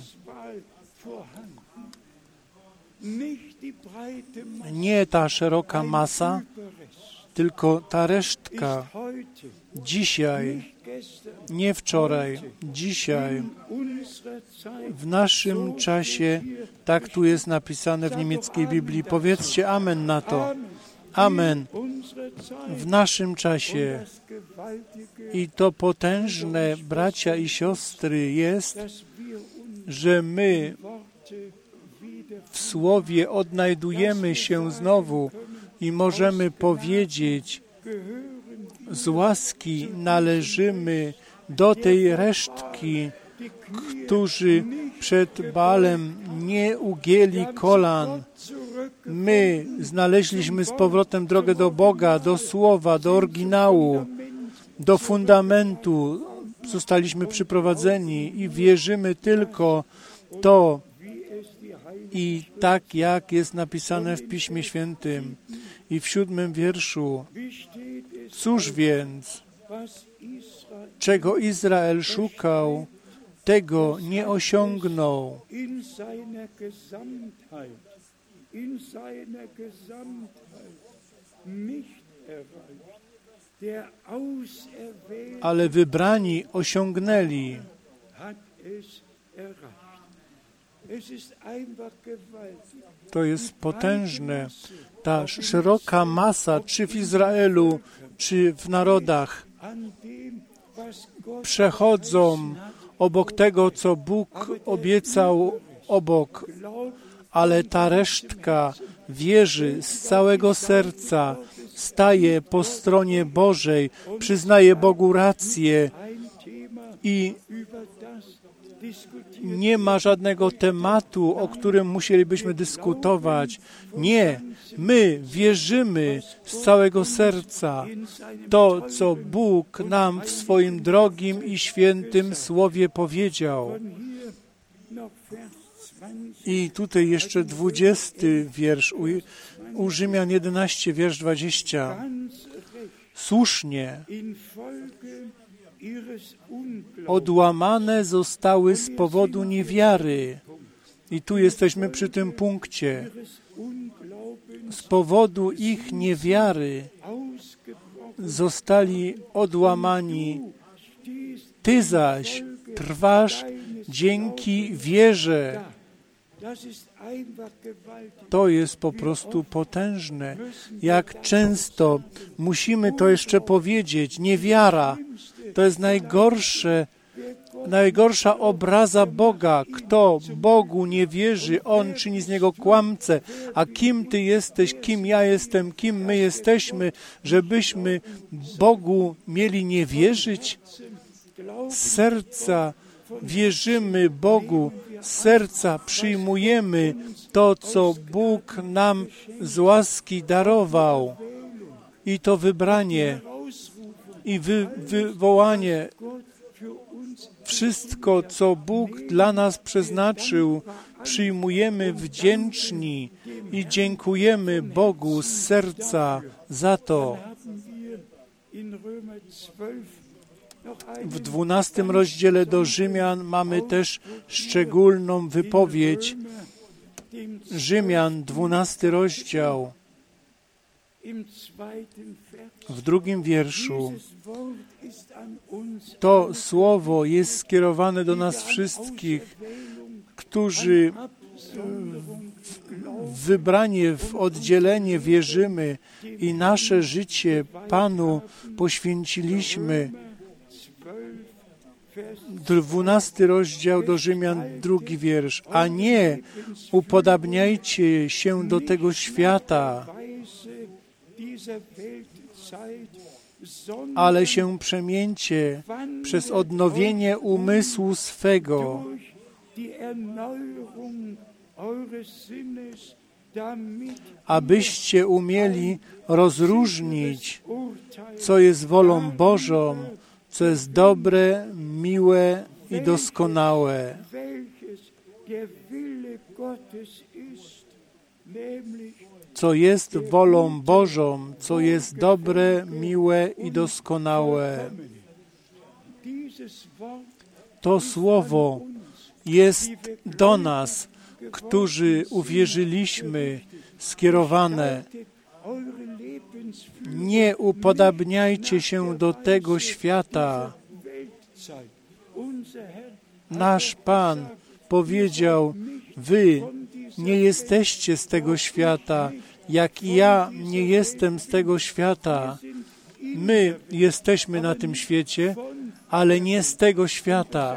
Nie ta szeroka masa, tylko ta resztka. Dzisiaj, nie wczoraj, dzisiaj, w naszym czasie, tak tu jest napisane w niemieckiej Biblii. Powiedzcie amen na to. Amen. W naszym czasie. I to potężne, bracia i siostry, jest, że my w Słowie odnajdujemy się znowu i możemy powiedzieć, z łaski należymy do tej resztki, którzy przed Baalem nie ugięli kolan. My znaleźliśmy z powrotem drogę do Boga, do Słowa, do oryginału, do fundamentu. Zostaliśmy przyprowadzeni i wierzymy tylko to i tak, jak jest napisane w Piśmie Świętym. I w 7. wierszu. Cóż więc, czego Izrael szukał, tego nie osiągnął. Ale wybrani osiągnęli. To jest potężne. Ta szeroka masa, czy w Izraelu, czy w narodach, przechodzą obok tego, co Bóg obiecał obok, ale ta resztka wierzy z całego serca, staje po stronie Bożej, przyznaje Bogu rację i nie ma żadnego tematu, o którym musielibyśmy dyskutować. Nie, my wierzymy z całego serca to, co Bóg nam w swoim drogim i świętym Słowie powiedział. I tutaj jeszcze 20. wiersz, u Rzymian 11, wiersz 20. Słusznie odłamane zostały z powodu niewiary. I tu jesteśmy przy tym punkcie. Z powodu ich niewiary zostali odłamani. Ty zaś trwasz dzięki wierze. To jest po prostu potężne. Jak często musimy to jeszcze powiedzieć. Niewiara to jest najgorsza obraza Boga. Kto Bogu nie wierzy, on czyni z niego kłamcę. A kim ty jesteś, kim ja jestem, kim my jesteśmy, żebyśmy Bogu mieli nie wierzyć? Z serca wierzymy Bogu, z serca przyjmujemy to, co Bóg nam z łaski darował. I to wybranie i wywołanie, wszystko, co Bóg dla nas przeznaczył, przyjmujemy wdzięczni i dziękujemy Bogu z serca za to. W 12 rozdziale do Rzymian mamy też szczególną wypowiedź. Rzymian, 12 rozdział. W 2. wierszu to słowo jest skierowane do nas wszystkich, którzy w wybranie, w oddzielenie wierzymy i nasze życie Panu poświęciliśmy. 12 rozdział do Rzymian, 2 wiersz. A nie upodabniajcie się do tego świata, ale się przemieńcie przez odnowienie umysłu swego, abyście umieli rozróżnić, co jest wolą Bożą, co jest dobre, miłe i doskonałe. Co jest wolą Bożą, co jest dobre, miłe i doskonałe. To słowo jest do nas, którzy uwierzyliśmy, skierowane. Nie upodabniajcie się do tego świata. Nasz Pan powiedział, wy nie jesteście z tego świata, jak i ja nie jestem z tego świata. My jesteśmy na tym świecie, ale nie z tego świata.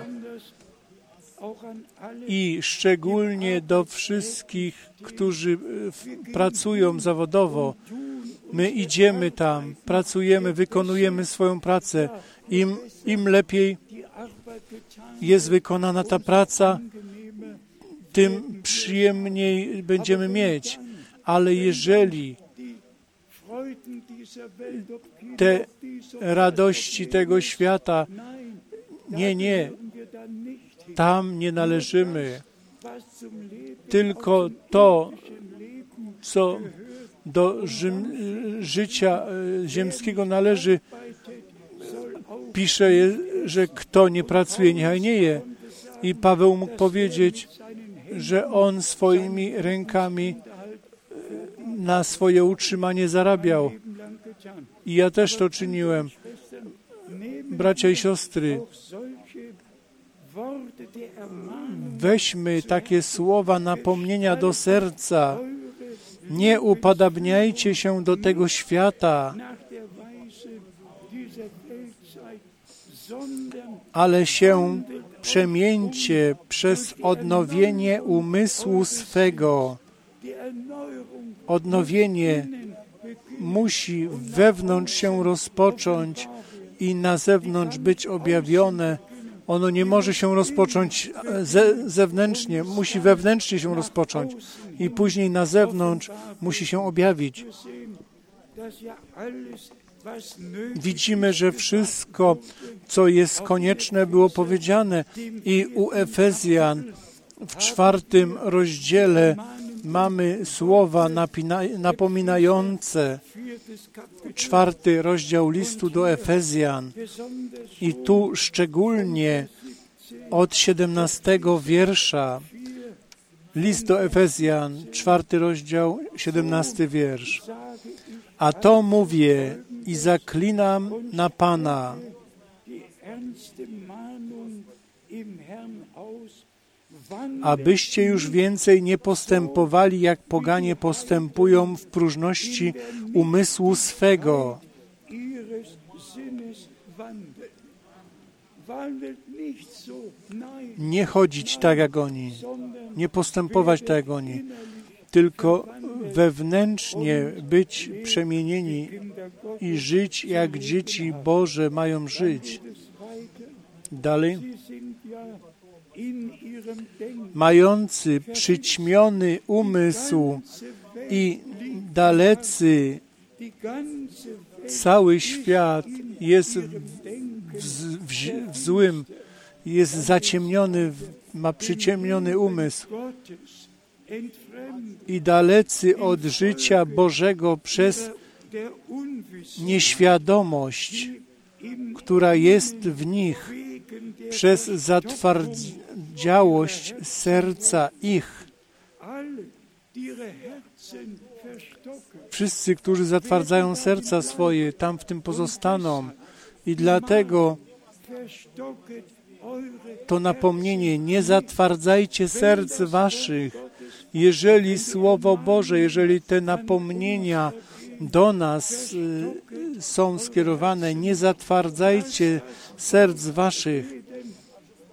I szczególnie do wszystkich, którzy pracują zawodowo. My idziemy tam, pracujemy, wykonujemy swoją pracę. Im lepiej jest wykonana ta praca, tym przyjemniej będziemy mieć. Ale jeżeli te radości tego świata, nie, tam nie należymy. Tylko to, co do życia ziemskiego należy, pisze, że kto nie pracuje, niechaj nie je. I Paweł mógł powiedzieć, że on swoimi rękami na swoje utrzymanie zarabiał. I ja też to czyniłem. Bracia i siostry, weźmy takie słowa napomnienia do serca. Nie upodabniajcie się do tego świata, ale się przemieńcie przez odnowienie umysłu swego. Odnowienie musi wewnątrz się rozpocząć i na zewnątrz być objawione. Ono nie może się rozpocząć zewnętrznie, musi wewnętrznie się rozpocząć i później na zewnątrz musi się objawić. Widzimy, że wszystko, co jest konieczne, było powiedziane i u Efezjan w 4 rozdziale mamy słowa napominające. 4 rozdział listu do Efezjan i tu szczególnie od 17 wiersza list do Efezjan, 4 rozdział, 17 wiersz. A to mówię i zaklinam na Pana, abyście już więcej nie postępowali, jak poganie postępują w próżności umysłu swego. Nie chodzić tak jak oni, nie postępować tak jak oni, tylko wewnętrznie być przemienieni i żyć jak dzieci Boże mają żyć. Dalej. Mający przyćmiony umysł i dalecy cały świat jest w złym, jest zaciemniony, ma przyciemniony umysł i dalecy od życia Bożego przez nieświadomość, która jest w nich, przez zatwardziałość serca ich. Wszyscy, którzy zatwardzają serca swoje, tam w tym pozostaną. I dlatego to napomnienie, nie zatwardzajcie serc waszych. Jeżeli Słowo Boże, jeżeli te napomnienia do nas są skierowane, nie zatwardzajcie serc waszych.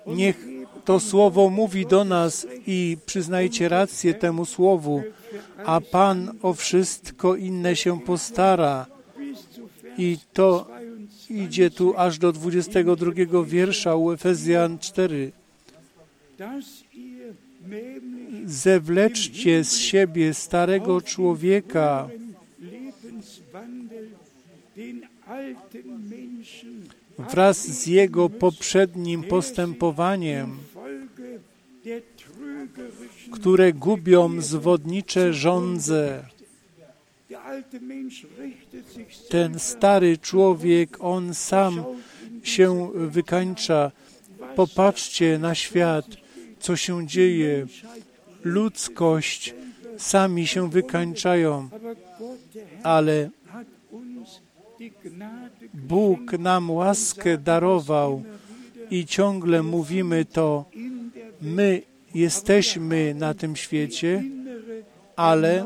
Niech to Słowo mówi do nas i przyznajcie rację temu Słowu, a Pan o wszystko inne się postara. I to idzie tu aż do 22 wiersza u Efezjan 4. Zewleczcie z siebie starego człowieka, wraz z jego poprzednim postępowaniem, które gubią zwodnicze żądze. Ten stary człowiek, on sam się wykańcza. Popatrzcie na świat, co się dzieje. Ludzkość, sami się wykańczają, ale Bóg nam łaskę darował i ciągle mówimy to. My jesteśmy na tym świecie, ale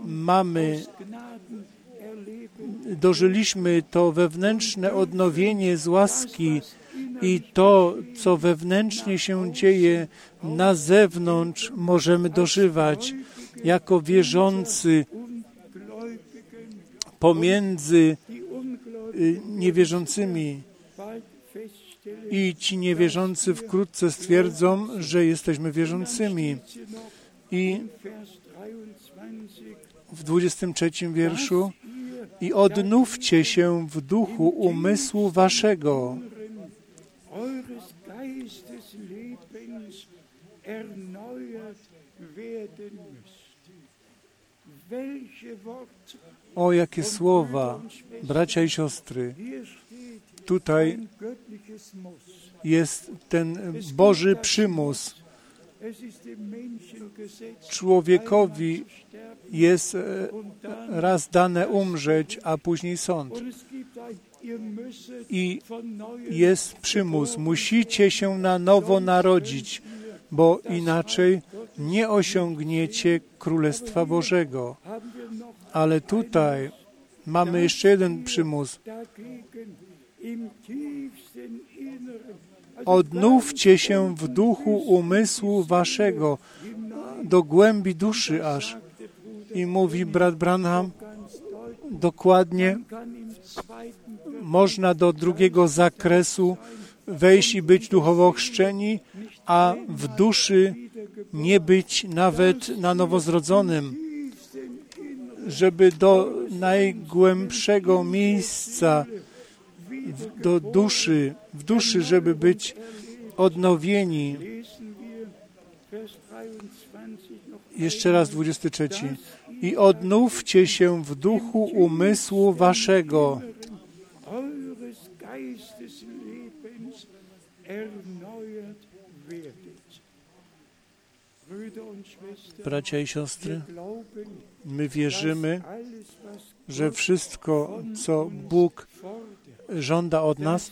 dożyliśmy to wewnętrzne odnowienie z łaski i to, co wewnętrznie się dzieje na zewnątrz, możemy dożywać jako wierzący pomiędzy niewierzącymi. I ci niewierzący wkrótce stwierdzą, że jesteśmy wierzącymi. I w 23 wierszu i odnówcie się w duchu umysłu waszego. O, jakie słowa, bracia i siostry. Tutaj jest ten Boży przymus. Człowiekowi jest raz dane umrzeć, a później sąd. I jest przymus. Musicie się na nowo narodzić, bo inaczej nie osiągniecie Królestwa Bożego. Ale tutaj mamy jeszcze jeden przymus. Odnówcie się w duchu umysłu waszego, do głębi duszy aż. I mówi brat Branham, dokładnie można do drugiego zakresu wejść i być duchowo chrzczeni, a w duszy nie być nawet na nowo zrodzonym. Żeby do najgłębszego miejsca, w duszy, żeby być odnowieni. Jeszcze raz 23. I odnówcie się w duchu umysłu waszego. Bracia i siostry, my wierzymy, że wszystko, co Bóg żąda od nas,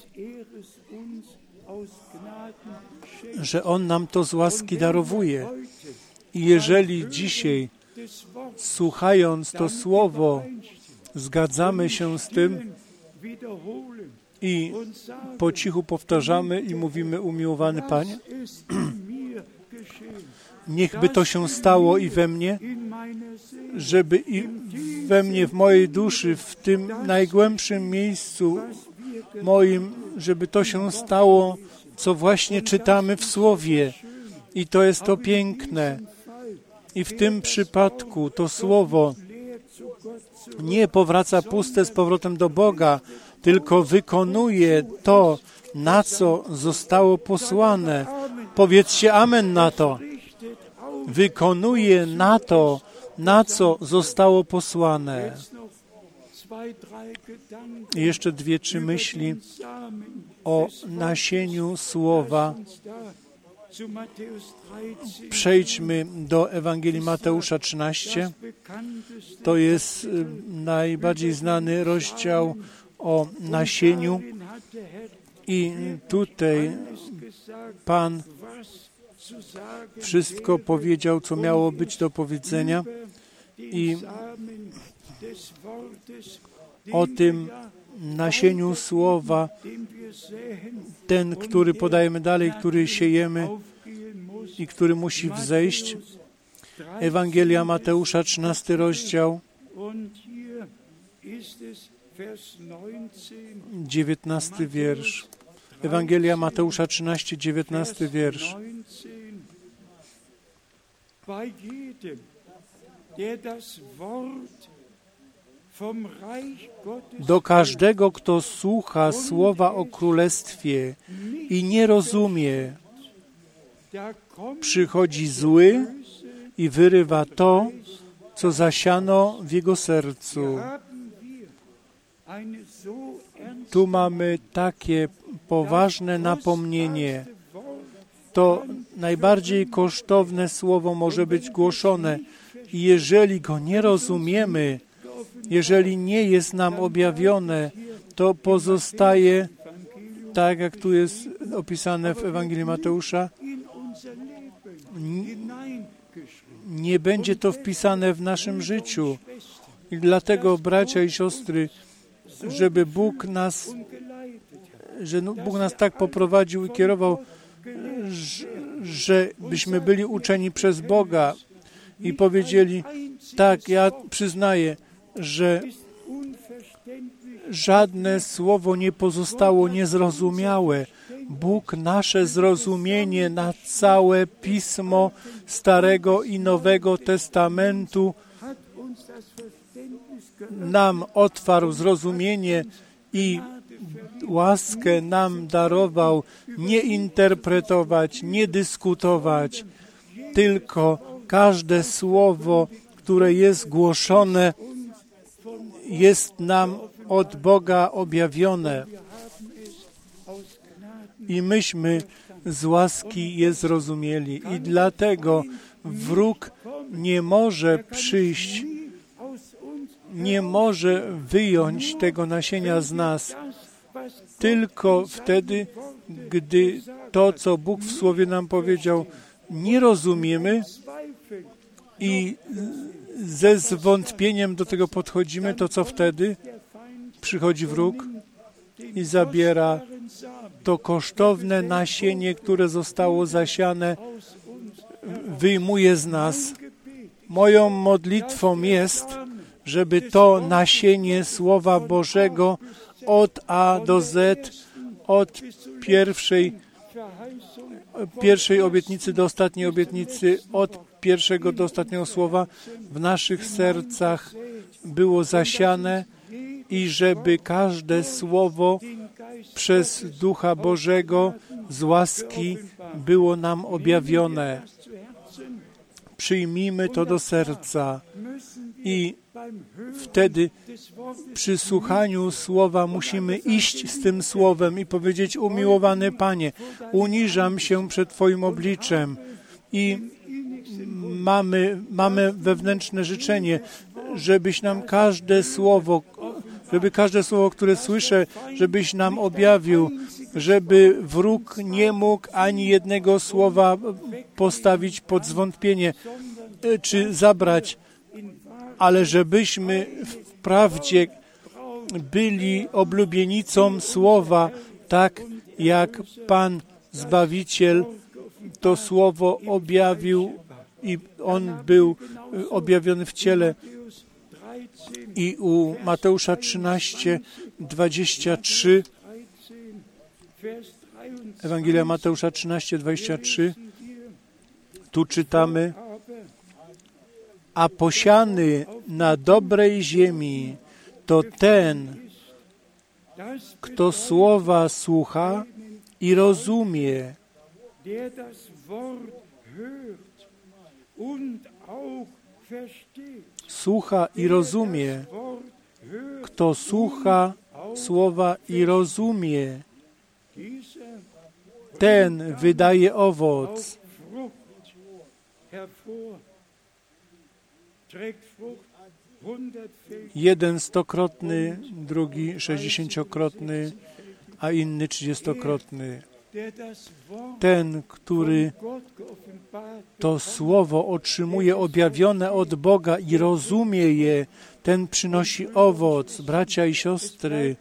że On nam to z łaski darowuje. I jeżeli dzisiaj, słuchając to Słowo, zgadzamy się z tym i po cichu powtarzamy i mówimy, umiłowany Panie, niechby to się stało i we mnie, żeby i we mnie, w mojej duszy, w tym najgłębszym miejscu moim, żeby to się stało, co właśnie czytamy w Słowie. I to jest to piękne. I w tym przypadku to Słowo nie powraca puste z powrotem do Boga, tylko wykonuje to, na co zostało posłane. Powiedzcie amen na to. Wykonuje na to, na co zostało posłane. I jeszcze 2-3 myśli o nasieniu Słowa. Przejdźmy do Ewangelii Mateusza 13. To jest najbardziej znany rozdział o nasieniu. I tutaj Pan wszystko powiedział, co miało być do powiedzenia I o tym nasieniu słowa, ten, który podajemy dalej, który siejemy i który musi wzejść. Ewangelia Mateusza, 13 rozdział, 19 wiersz. Ewangelia Mateusza 13, 19 wiersz. Do każdego, kto słucha słowa o Królestwie i nie rozumie, przychodzi zły i wyrywa to, co zasiano w jego sercu. Tu mamy takie poważne napomnienie. To najbardziej kosztowne słowo może być głoszone i jeżeli go nie rozumiemy, jeżeli nie jest nam objawione, to pozostaje, tak jak tu jest opisane w Ewangelii Mateusza, nie będzie to wpisane w naszym życiu. I dlatego, bracia i siostry, żeby Bóg nas tak poprowadził i kierował, żebyśmy byli uczeni przez Boga i powiedzieli, tak, ja przyznaję, że żadne słowo nie pozostało niezrozumiałe. Bóg nasze zrozumienie na całe Pismo Starego i Nowego Testamentu nam otwarł zrozumienie i łaskę nam darował nie interpretować, nie dyskutować, tylko każde słowo, które jest głoszone, jest nam od Boga objawione. I myśmy z łaski je zrozumieli. I dlatego wróg nie może przyjść, nie może wyjąć tego nasienia z nas, tylko wtedy, gdy to, co Bóg w Słowie nam powiedział, nie rozumiemy i ze zwątpieniem do tego podchodzimy, to co wtedy? Przychodzi wróg i zabiera to kosztowne nasienie, które zostało zasiane, wyjmuje z nas. Moją modlitwą jest, żeby to nasienie Słowa Bożego od A do Z, od pierwszej obietnicy do ostatniej obietnicy, od pierwszego do ostatniego słowa w naszych sercach było zasiane i żeby każde słowo przez Ducha Bożego z łaski było nam objawione. Przyjmijmy to do serca i wtedy przy słuchaniu Słowa musimy iść z tym Słowem i powiedzieć: umiłowany Panie, uniżam się przed Twoim obliczem i mamy wewnętrzne życzenie, żebyś nam każde słowo, które słyszę, żebyś nam objawił, żeby wróg nie mógł ani jednego słowa postawić pod zwątpienie czy zabrać, ale żebyśmy wprawdzie byli oblubienicą Słowa, tak jak Pan Zbawiciel to Słowo objawił i On był objawiony w ciele. I u Mateusza 13, 23, Ewangelia Mateusza 13, 23, tu czytamy: a posiany na dobrej ziemi to ten, kto słowa słucha i rozumie. Słucha i rozumie. Kto słucha słowa i rozumie, ten wydaje owoc. Jeden 100-krotny, drugi 60-krotny, a inny 30-krotny. ten, który to słowo otrzymuje objawione od Boga i rozumie je, ten przynosi owoc. Bracia i siostry,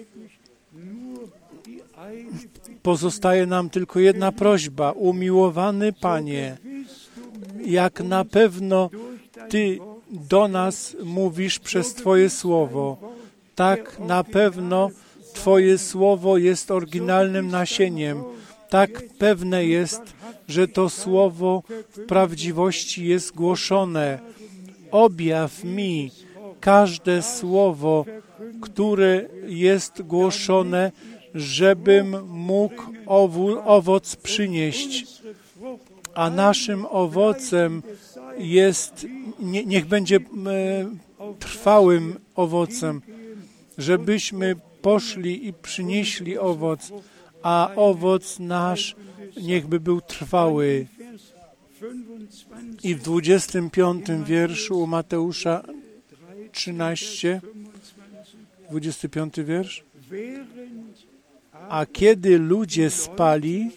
pozostaje nam tylko jedna prośba. Umiłowany Panie, jak na pewno Ty do nas mówisz przez Twoje słowo, tak na pewno Twoje słowo jest oryginalnym nasieniem. Tak pewne jest, że to słowo w prawdziwości jest głoszone. Objaw mi każde słowo, które jest głoszone, żebym mógł owoc przynieść. A naszym owocem jest, niech będzie trwałym owocem, żebyśmy poszli i przynieśli owoc, a owoc nasz niechby był trwały. I w 25 wierszu u Mateusza 13, 25 wiersz. A kiedy ludzie spali,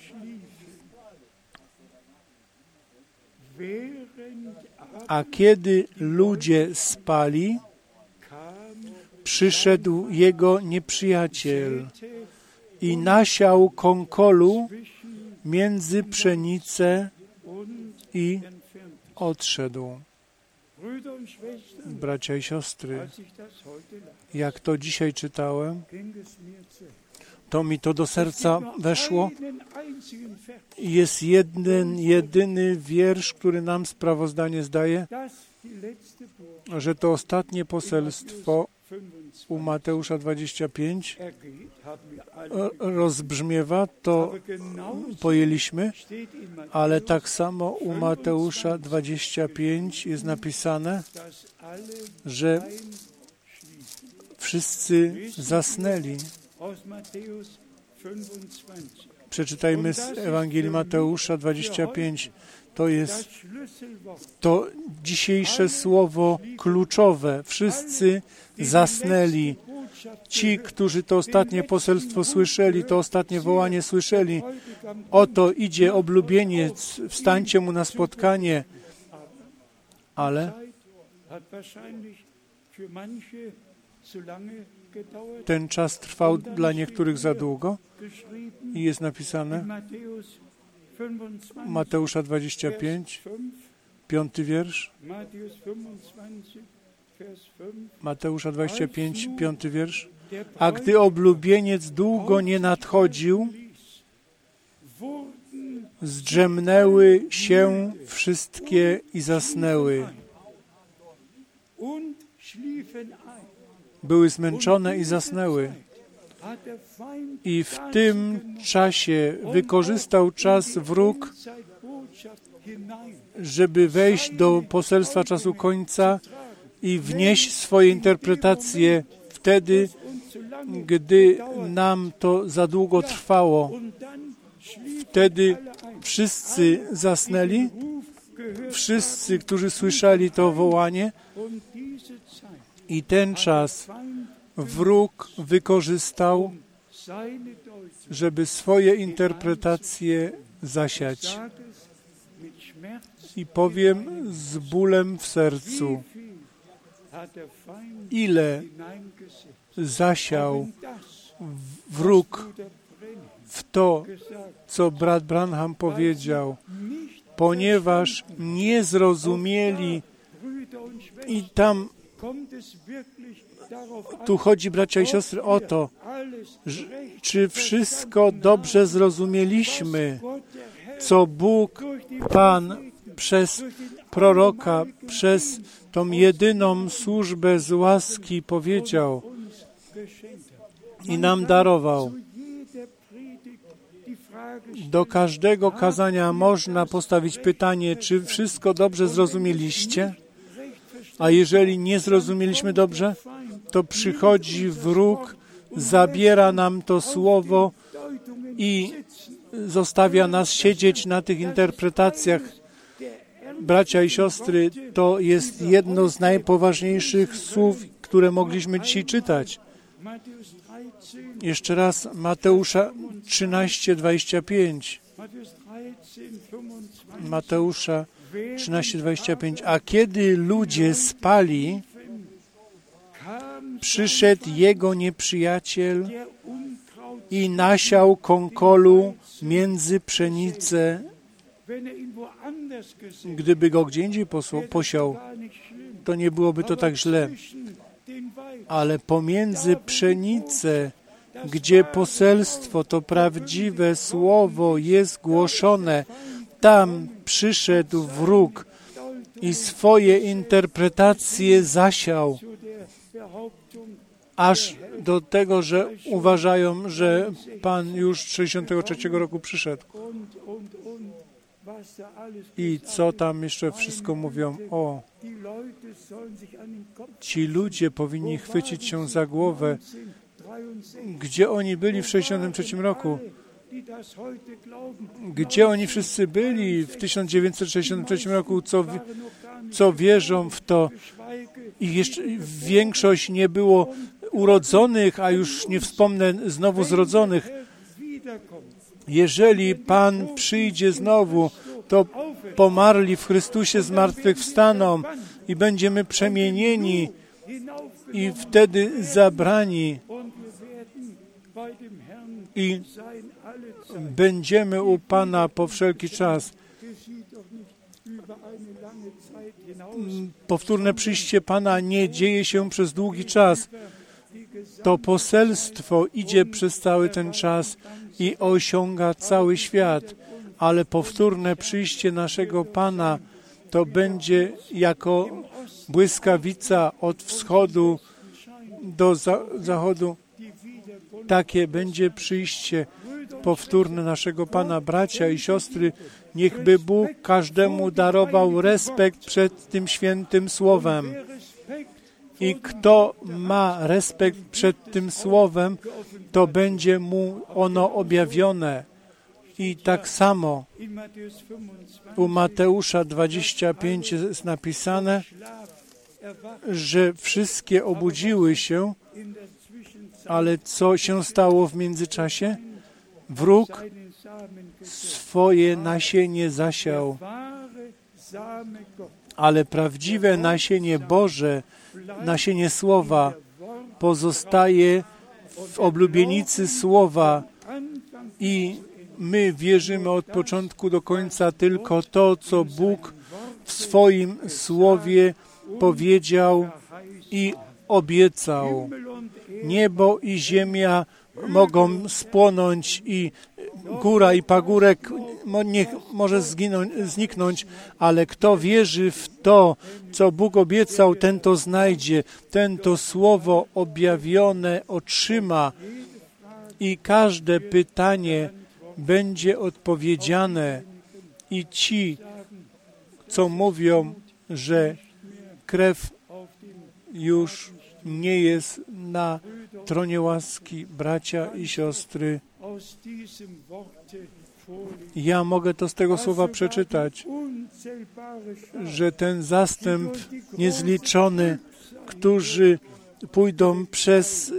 przyszedł jego nieprzyjaciel i nasiał konkolu między pszenicę i odszedł. Bracia i siostry, jak to dzisiaj czytałem, to mi to do serca weszło. Jest jeden, jedyny wiersz, który nam sprawozdanie zdaje, że to ostatnie poselstwo u Mateusza 25 rozbrzmiewa, to pojęliśmy, ale tak samo u Mateusza 25 jest napisane, że wszyscy zasnęli. Przeczytajmy z Ewangelii Mateusza 25. To jest to dzisiejsze słowo kluczowe. Wszyscy zasnęli. Ci, którzy to ostatnie poselstwo słyszeli, to ostatnie wołanie słyszeli. Oto idzie oblubieniec, wstańcie mu na spotkanie. Ale ten czas trwał dla niektórych za długo i jest napisane Mateusza 25, 5 wiersz. Mateusza 25, 5 wiersz. A gdy oblubieniec długo nie nadchodził, zdrzemnęły się wszystkie i zasnęły. Były zmęczone i zasnęły. I w tym czasie wykorzystał czas wróg, żeby wejść do poselstwa czasu końca i wnieść swoje interpretacje wtedy, gdy nam to za długo trwało. Wtedy wszyscy zasnęli, wszyscy, którzy słyszeli to wołanie, i ten czas wróg wykorzystał, żeby swoje interpretacje zasiać. I powiem z bólem w sercu, ile zasiał wróg w to, co brat Branham powiedział, ponieważ nie zrozumieli i tam tu chodzi, bracia i siostry, o to, czy wszystko dobrze zrozumieliśmy, co Bóg, Pan przez proroka, przez tą jedyną służbę z łaski powiedział i nam darował. Do każdego kazania można postawić pytanie, czy wszystko dobrze zrozumieliście? A jeżeli nie zrozumieliśmy dobrze, to przychodzi wróg, zabiera nam to słowo i zostawia nas siedzieć na tych interpretacjach. Bracia i siostry, to jest jedno z najpoważniejszych słów, które mogliśmy dzisiaj czytać. Jeszcze raz Mateusza 13:25. Mateusza 13:25. A kiedy ludzie spali, przyszedł jego nieprzyjaciel i nasiał kąkolu między pszenicę. Gdyby go gdzie indziej posiał, to nie byłoby to tak źle. Ale pomiędzy pszenicę, gdzie poselstwo, to prawdziwe słowo jest głoszone, tam przyszedł wróg i swoje interpretacje zasiał, aż do tego, że uważają, że Pan już 63 roku przyszedł. I co tam jeszcze wszystko mówią? O, ci ludzie powinni chwycić się za głowę. Gdzie oni byli w 63 roku? Gdzie oni wszyscy byli w 1963 roku, co wierzą w to? I jeszcze większość nie było urodzonych, a już nie wspomnę znowu zrodzonych. Jeżeli Pan przyjdzie znowu, to pomarli w Chrystusie zmartwychwstaną i będziemy przemienieni i wtedy zabrani i będziemy u Pana po wszelki czas. Powtórne przyjście Pana nie dzieje się przez długi czas. To poselstwo idzie przez cały ten czas i osiąga cały świat, ale powtórne przyjście naszego Pana to będzie jako błyskawica od wschodu do zachodu. Takie będzie przyjście powtórne naszego Pana. Bracia i siostry, niechby Bóg każdemu darował respekt przed tym świętym Słowem. I kto ma respekt przed tym Słowem, to będzie mu ono objawione. I tak samo u Mateusza 25 jest napisane, że wszystkie obudziły się, ale co się stało w międzyczasie? Wróg swoje nasienie zasiał, ale prawdziwe nasienie Boże, nasienie Słowa pozostaje w oblubienicy Słowa i my wierzymy od początku do końca tylko to, co Bóg w swoim Słowie powiedział i obiecał. Niebo i ziemia mogą spłonąć i góra i pagórek może zniknąć, ale kto wierzy w to, co Bóg obiecał, ten to znajdzie, ten to słowo objawione otrzyma i każde pytanie będzie odpowiedziane. I ci, co mówią, że krew już nie jest na tronie łaski, bracia i siostry, ja mogę to z tego słowa przeczytać, że ten zastęp niezliczony, którzy pójdą przez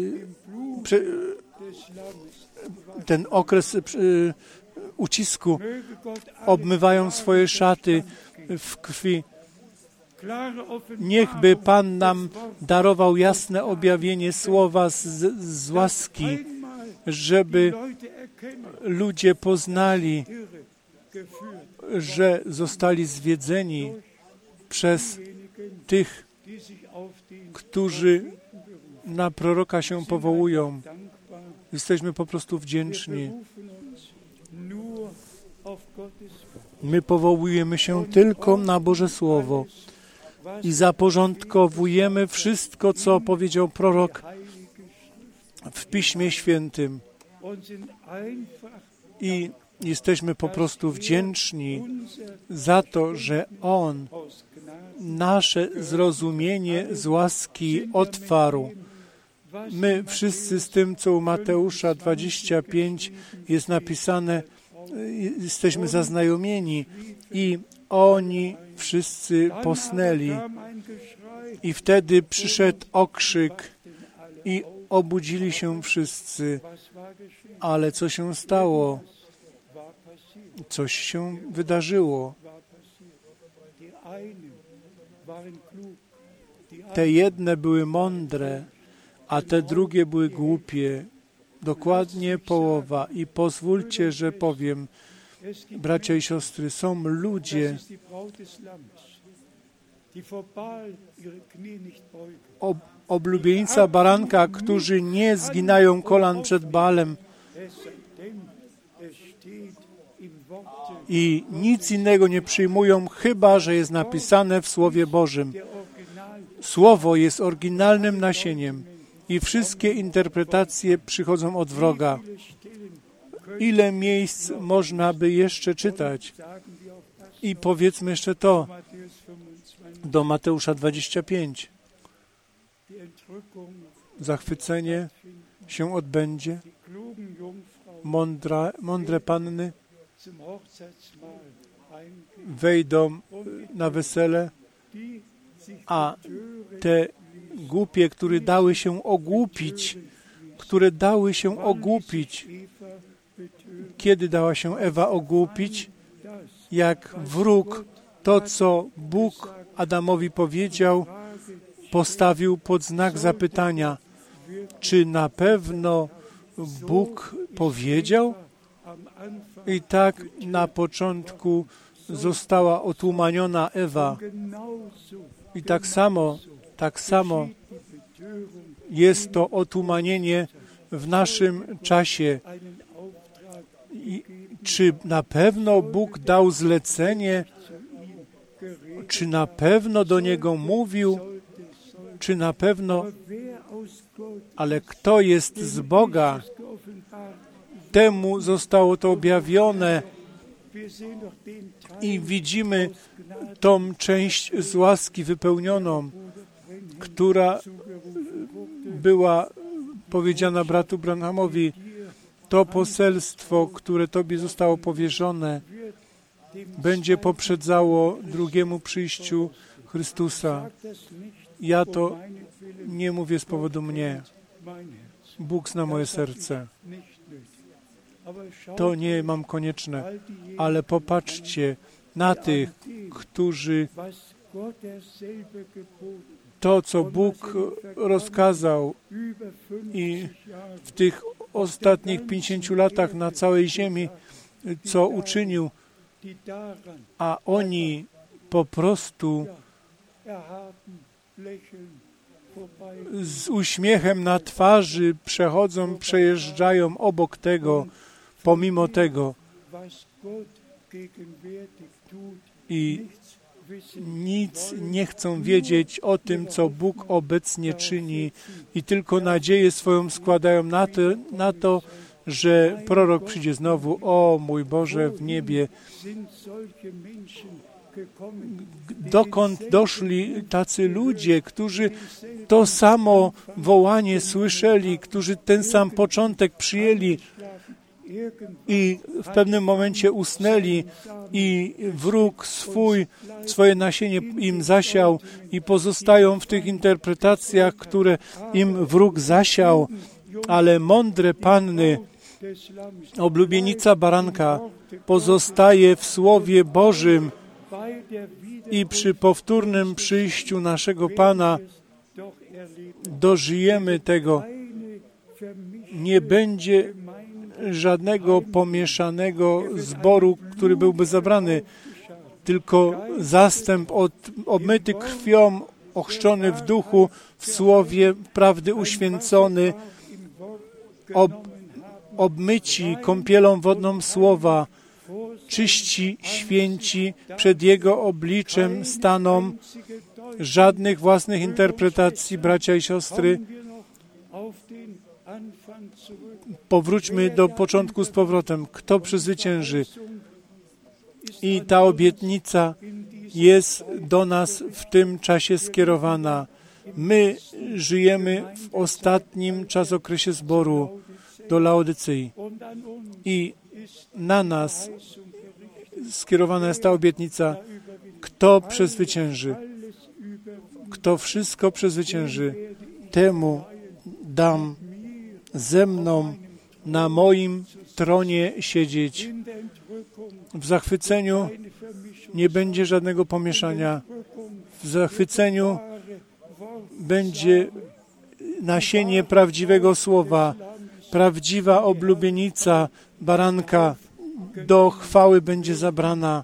ten okres ucisku, obmywają swoje szaty w krwi. Niechby Pan nam darował jasne objawienie słowa z łaski, żeby ludzie poznali, że zostali zwiedzeni przez tych, którzy na proroka się powołują. Jesteśmy po prostu wdzięczni. My powołujemy się tylko na Boże Słowo i zaporządkowujemy wszystko, co powiedział prorok w Piśmie Świętym. I jesteśmy po prostu wdzięczni za to, że On nasze zrozumienie z łaski otwarł. My wszyscy z tym, co u Mateusza 25 jest napisane, jesteśmy zaznajomieni i oni wszyscy posnęli. I wtedy przyszedł okrzyk i obudzili się wszyscy, ale co się stało? Coś się wydarzyło. Te jedne były mądre, a te drugie były głupie. Dokładnie połowa. I pozwólcie, że powiem, bracia i siostry, są ludzie, oblubieńca baranka, którzy nie zginają kolan przed Baalem i nic innego nie przyjmują, chyba że jest napisane w Słowie Bożym. Słowo jest oryginalnym nasieniem i wszystkie interpretacje przychodzą od wroga. Ile miejsc można by jeszcze czytać? I powiedzmy jeszcze to do Mateusza 25. Zachwycenie się odbędzie. Mądre panny wejdą na wesele, a te głupie, które dały się ogłupić, kiedy dała się Ewa ogłupić? Jak wróg to, co Bóg Adamowi powiedział, postawił pod znak zapytania. Czy na pewno Bóg powiedział? I tak na początku została otumaniona Ewa. I tak samo jest to otumanienie w naszym czasie. Czy na pewno Bóg dał zlecenie? Czy na pewno do Niego mówił? Czy na pewno? Ale kto jest z Boga? Temu zostało to objawione i widzimy tą część z łaski wypełnioną, która była powiedziana bratu Branhamowi. To poselstwo, które Tobie zostało powierzone, będzie poprzedzało drugiemu przyjściu Chrystusa. Ja to nie mówię z powodu mnie. Bóg zna moje serce. To nie mam konieczne, ale popatrzcie na tych, którzy to, co Bóg rozkazał i w tych ostatnich 50 latach na całej ziemi, co uczynił, a oni po prostu z uśmiechem na twarzy przejeżdżają obok tego, pomimo tego i nic nie chcą wiedzieć o tym, co Bóg obecnie czyni i tylko nadzieję swoją składają na to, że prorok przyjdzie znowu. O mój Boże, w niebie. Dokąd doszli tacy ludzie, którzy to samo wołanie słyszeli, którzy ten sam początek przyjęli i w pewnym momencie usnęli i wróg swoje nasienie im zasiał i pozostają w tych interpretacjach, które im wróg zasiał, ale mądre panny, oblubienica baranka pozostaje w Słowie Bożym i przy powtórnym przyjściu naszego Pana dożyjemy tego. Nie będzie żadnego pomieszanego zboru, który byłby zabrany, tylko zastęp obmyty krwią, ochrzczony w duchu, w słowie prawdy uświęcony, obmyci kąpielą wodną słowa, czyści, święci przed Jego obliczem staną, żadnych własnych interpretacji, bracia i siostry. Powróćmy do początku z powrotem. Kto przezwycięży? I ta obietnica jest do nas w tym czasie skierowana. My żyjemy w ostatnim czasokresie zboru do Laodycei i na nas skierowana jest ta obietnica. Kto przezwycięży? Kto wszystko przezwycięży? Temu dam ze mną na moim tronie siedzieć. W zachwyceniu nie będzie żadnego pomieszania. W zachwyceniu będzie nasienie prawdziwego słowa, prawdziwa oblubienica baranka do chwały będzie zabrana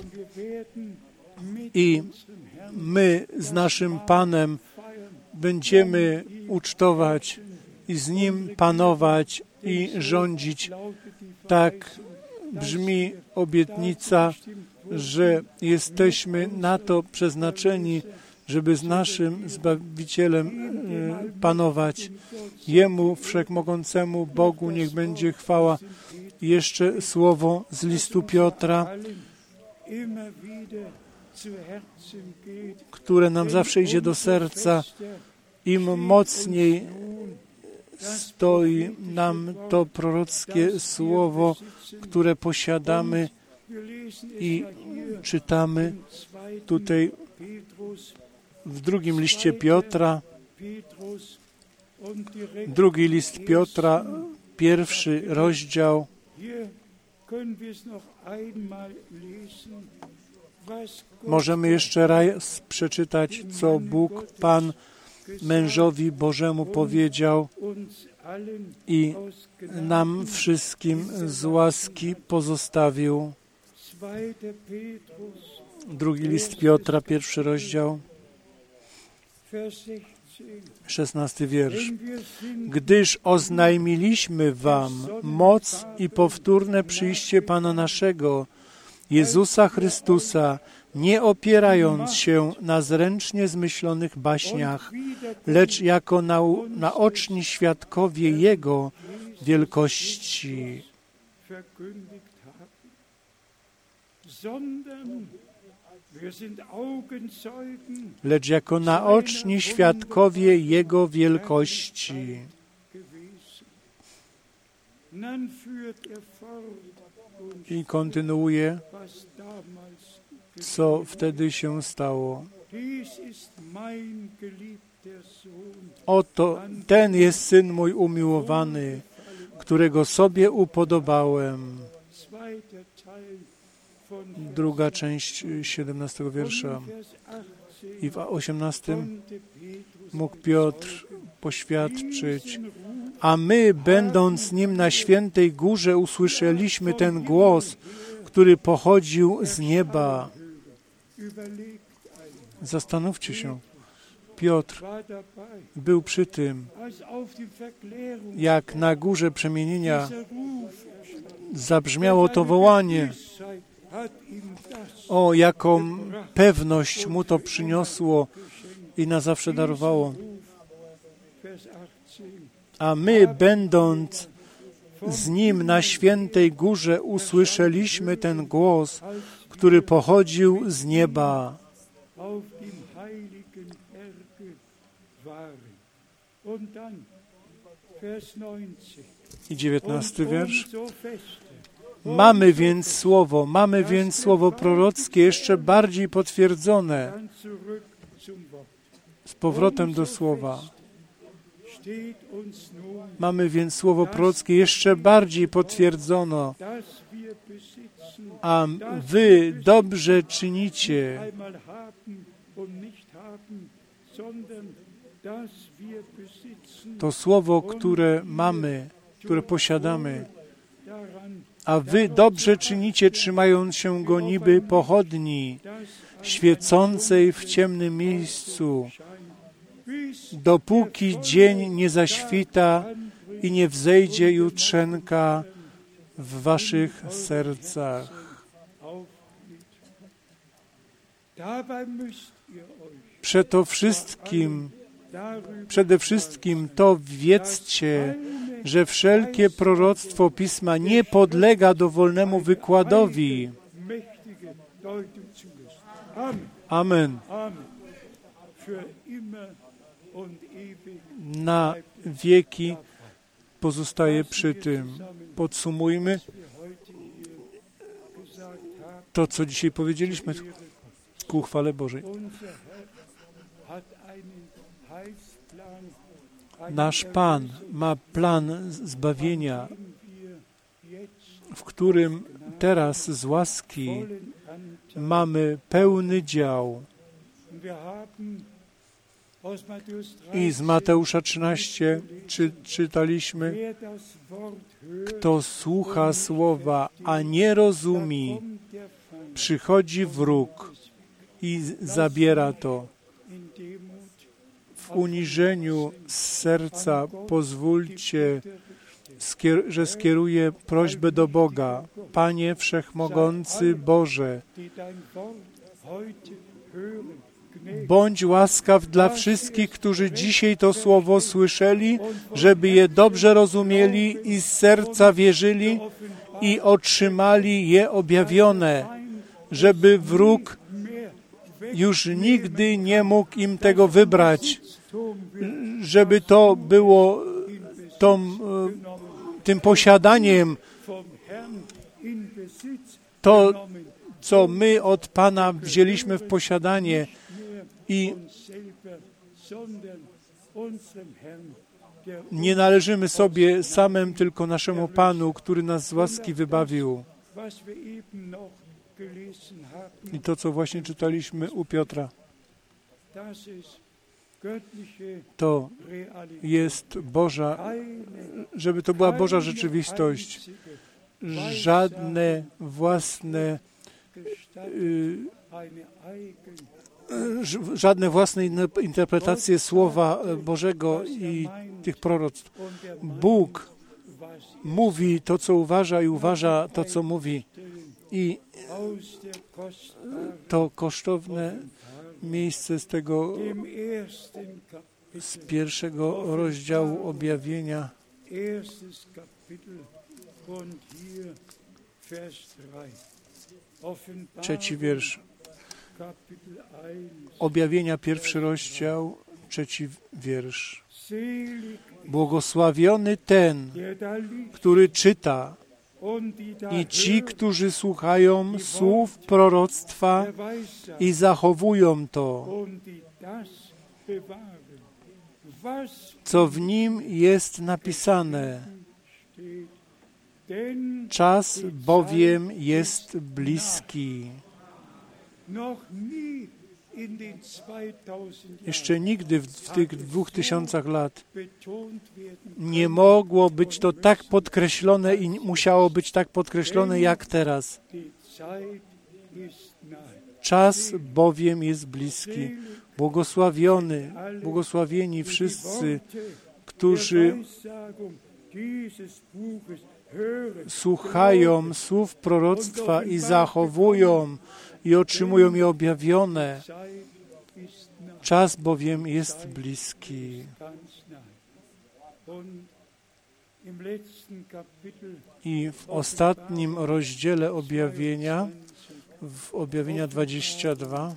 i my z naszym Panem będziemy ucztować i z Nim panować i rządzić. Tak brzmi obietnica, że jesteśmy na to przeznaczeni, żeby z naszym Zbawicielem panować. Jemu, Wszechmogącemu Bogu, niech będzie chwała. Jeszcze słowo z listu Piotra, które nam zawsze idzie do serca. Im mocniej stoi nam to prorockie słowo, które posiadamy i czytamy tutaj w drugim liście Piotra, drugi list Piotra, 1 rozdział. Możemy jeszcze raz przeczytać, co Bóg, Pan, mężowi Bożemu powiedział i nam wszystkim z łaski pozostawił. Drugi list Piotra, 1 rozdział, 16 wiersz. Gdyż oznajmiliśmy wam moc i powtórne przyjście Pana naszego, Jezusa Chrystusa, nie opierając się na zręcznie zmyślonych baśniach, lecz jako naoczni świadkowie Jego wielkości. Lecz jako naoczni świadkowie Jego wielkości. I kontynuuje, co wtedy się stało. Oto ten jest Syn mój umiłowany, którego sobie upodobałem. Druga część 17 wiersza. I w 18 mógł Piotr poświadczyć, a my, będąc z Nim na świętej górze, usłyszeliśmy ten głos, który pochodził z nieba. Zastanówcie się, Piotr był przy tym, jak na górze przemienienia zabrzmiało to wołanie. O, jaką pewność mu to przyniosło i na zawsze darowało. A my, będąc z Nim na świętej górze, usłyszeliśmy ten głos, który pochodził z nieba. I 19 wiersz. Mamy więc słowo prorockie jeszcze bardziej potwierdzone. Z powrotem do słowa. Mamy więc słowo prorockie jeszcze bardziej potwierdzono, a wy dobrze czynicie. To słowo, które mamy, które posiadamy, a wy dobrze czynicie, trzymając się go niby pochodni, świecącej w ciemnym miejscu, dopóki dzień nie zaświta i nie wzejdzie jutrzenka w waszych sercach. Przede wszystkim to wiedzcie, że wszelkie proroctwo Pisma nie podlega dowolnemu wykładowi. Amen. Na wieki pozostaje przy tym. Podsumujmy to, co dzisiaj powiedzieliśmy ku chwale Bożej. Nasz Pan ma plan zbawienia, w którym teraz z łaski mamy pełny dział. I z Mateusza 13 czytaliśmy, kto słucha słowa, a nie rozumie, przychodzi wróg i zabiera to. W uniżeniu serca pozwólcie, że skieruję prośbę do Boga. Panie Wszechmogący Boże, bądź łaskaw dla wszystkich, którzy dzisiaj to słowo słyszeli, żeby je dobrze rozumieli i z serca wierzyli i otrzymali je objawione, żeby wróg już nigdy nie mógł im tego wybrać, żeby to było tym posiadaniem, to, co my od Pana wzięliśmy w posiadanie i nie należymy sobie samym, tylko naszemu Panu, który nas z łaski wybawił. I to, co właśnie czytaliśmy u Piotra, to jest żeby to była Boża rzeczywistość. Żadne własne interpretacje Słowa Bożego i tych proroctw. Bóg mówi to, co uważa i uważa to, co mówi. I to kosztowne miejsce z pierwszego rozdziału objawienia, 3 wiersz. Objawienia, 1 rozdział, 3 wiersz. Błogosławiony ten, który czyta, i ci, którzy słuchają słów proroctwa i zachowują to, co w nim jest napisane. Czas bowiem jest bliski. Jeszcze nigdy w tych 2000 lat nie mogło być to tak podkreślone i musiało być tak podkreślone jak teraz. Czas bowiem jest bliski. Błogosławieni wszyscy, którzy słuchają słów proroctwa i zachowują i otrzymują je objawione. Czas bowiem jest bliski. I w ostatnim rozdziale objawienia, w objawienia 22,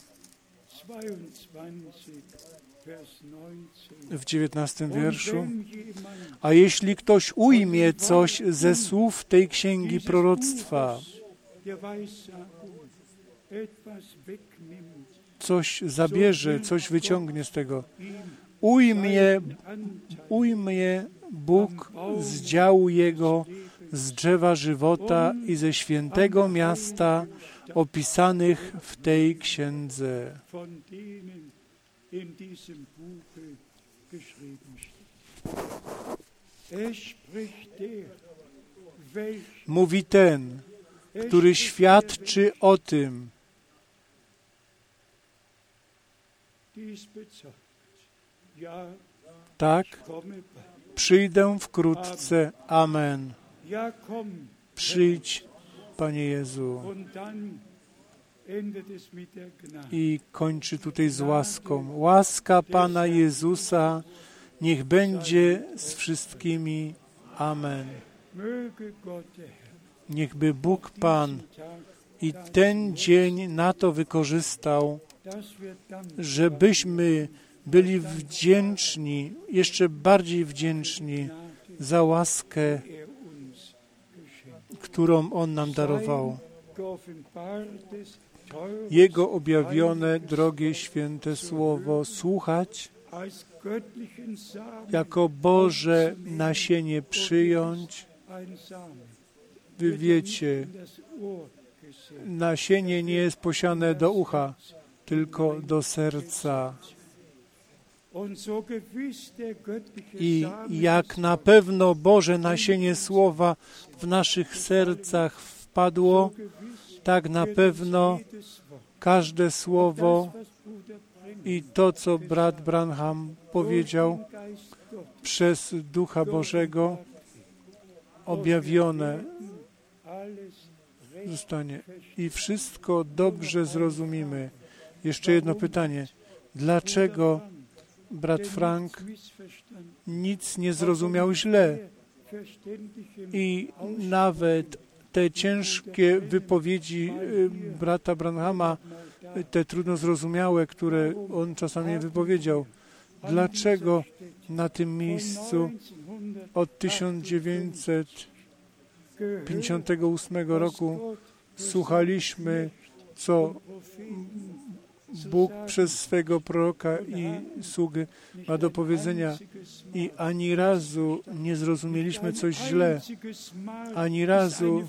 w 19 wierszu, a jeśli ktoś ujmie coś ze słów tej księgi proroctwa, coś zabierze, coś wyciągnie z tego, ujmie Bóg z działu Jego, z drzewa żywota i ze świętego miasta opisanych w tej księdze. Mówi ten, który świadczy o tym. Tak, przyjdę wkrótce. Amen. Przyjdź, Panie Jezu. I kończy tutaj z łaską. Łaska Pana Jezusa niech będzie z wszystkimi. Amen. Niechby Bóg Pan i ten dzień na to wykorzystał, żebyśmy byli wdzięczni, jeszcze bardziej wdzięczni za łaskę, którą On nam darował. Jego objawione, drogie, święte Słowo słuchać jako Boże nasienie przyjąć. Wy wiecie, nasienie nie jest posiane do ucha, tylko do serca. I jak na pewno Boże nasienie słowa w naszych sercach wpadło, tak na pewno każde słowo i to, co brat Branham powiedział, przez Ducha Bożego objawione zostanie i wszystko dobrze zrozumimy. Jeszcze jedno pytanie. Dlaczego brat Frank nic nie zrozumiał źle i nawet te ciężkie wypowiedzi brata Branhama, te trudno zrozumiałe, które on czasami wypowiedział, dlaczego na tym miejscu od 1958 roku słuchaliśmy, co Bóg przez swego proroka i sługę ma do powiedzenia i ani razu nie zrozumieliśmy coś źle, ani razu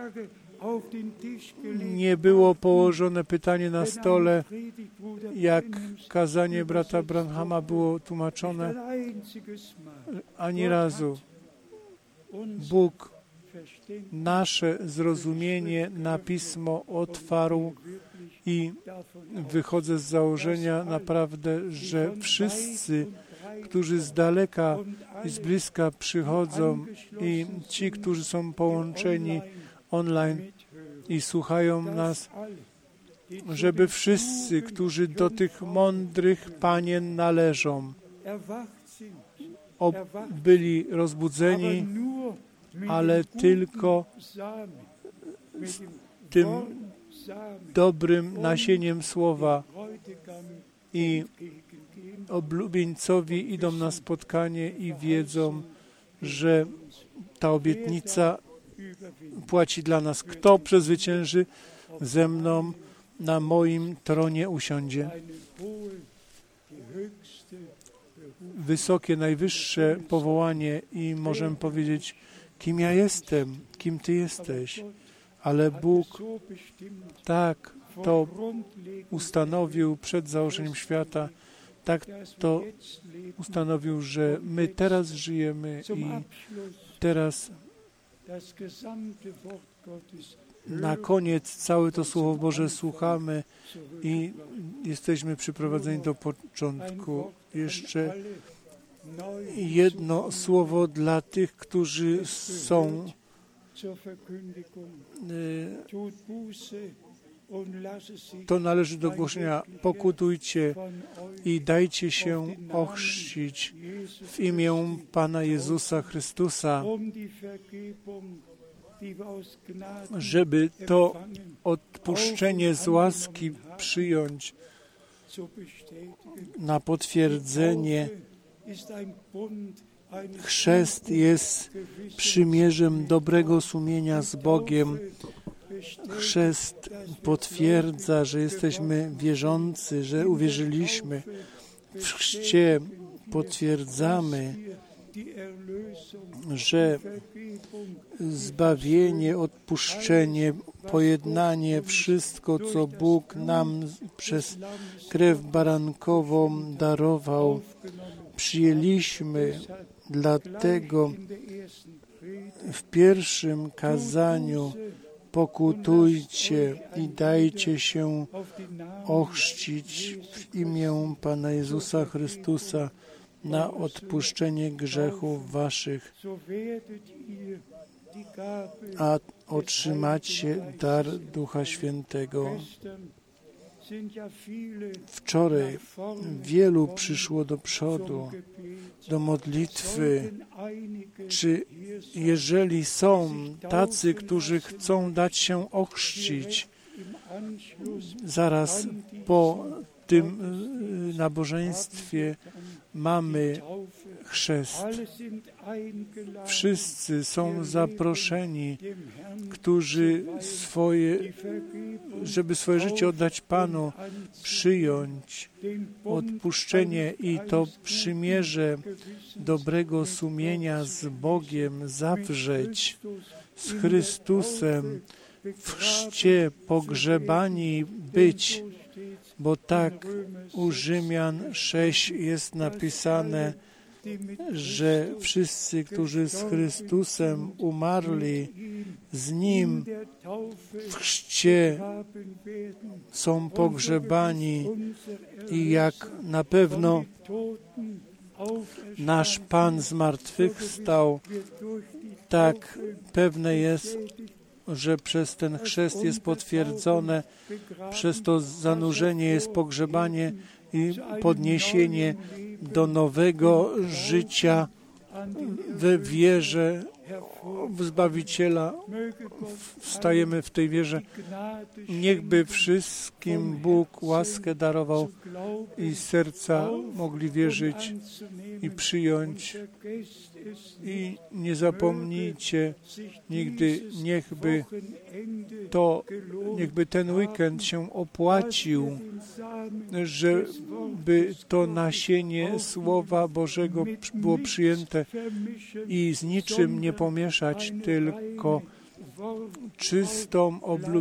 nie było położone pytanie na stole, jak kazanie brata Branhama było tłumaczone. Ani razu Bóg nasze zrozumienie na Pismo otwarł i wychodzę z założenia naprawdę, że wszyscy, którzy z daleka i z bliska przychodzą i ci, którzy są połączeni online i słuchają nas, żeby wszyscy, którzy do tych mądrych panien należą, byli rozbudzeni, ale tylko z tym dobrym nasieniem słowa i oblubieńcowi idą na spotkanie i wiedzą, że ta obietnica płaci dla nas. Kto przezwycięży ze mną, na moim tronie usiądzie. Wysokie, najwyższe powołanie i możemy powiedzieć, kim ja jestem, kim Ty jesteś. Ale Bóg tak to ustanowił przed założeniem świata, tak to ustanowił, że my teraz żyjemy i teraz na koniec całe to Słowo Boże słuchamy i jesteśmy przyprowadzeni do początku. Jeszcze jedno słowo dla tych, którzy są to należy do głoszenia. Pokutujcie i dajcie się ochrzcić w imię Pana Jezusa Chrystusa, żeby to odpuszczenie z łaski przyjąć na potwierdzenie. Chrzest jest przymierzem dobrego sumienia z Bogiem. Chrzest potwierdza, że jesteśmy wierzący, że uwierzyliśmy. W chrzcie potwierdzamy, że zbawienie, odpuszczenie, pojednanie, wszystko, co Bóg nam przez krew barankową darował, przyjęliśmy. Dlatego w pierwszym kazaniu pokutujcie i dajcie się ochrzcić w imię Pana Jezusa Chrystusa na odpuszczenie grzechów waszych, a otrzymacie dar Ducha Świętego. Wczoraj wielu przyszło do przodu, do modlitwy. Czy jeżeli są tacy, którzy chcą dać się ochrzcić, zaraz po tym nabożeństwie mamy chrzest. Wszyscy są zaproszeni, którzy żeby swoje życie oddać Panu, przyjąć odpuszczenie i to przymierze dobrego sumienia z Bogiem zawrzeć, z Chrystusem, w chrzcie pogrzebani być, bo tak u Rzymian 6 jest napisane, że wszyscy, którzy z Chrystusem umarli, z Nim w chrzcie są pogrzebani i jak na pewno nasz Pan zmartwychwstał, tak pewne jest, że przez ten chrzest jest potwierdzone, przez to zanurzenie jest pogrzebanie i podniesienie do nowego życia we wierze w Zbawiciela. Wstajemy w tej wierze. Niechby wszystkim Bóg łaskę darował i serca mogli wierzyć i przyjąć. I nie zapomnijcie nigdy, niechby ten weekend się opłacił, żeby to nasienie Słowa Bożego było przyjęte i z niczym nie pomieszać, tylko czystą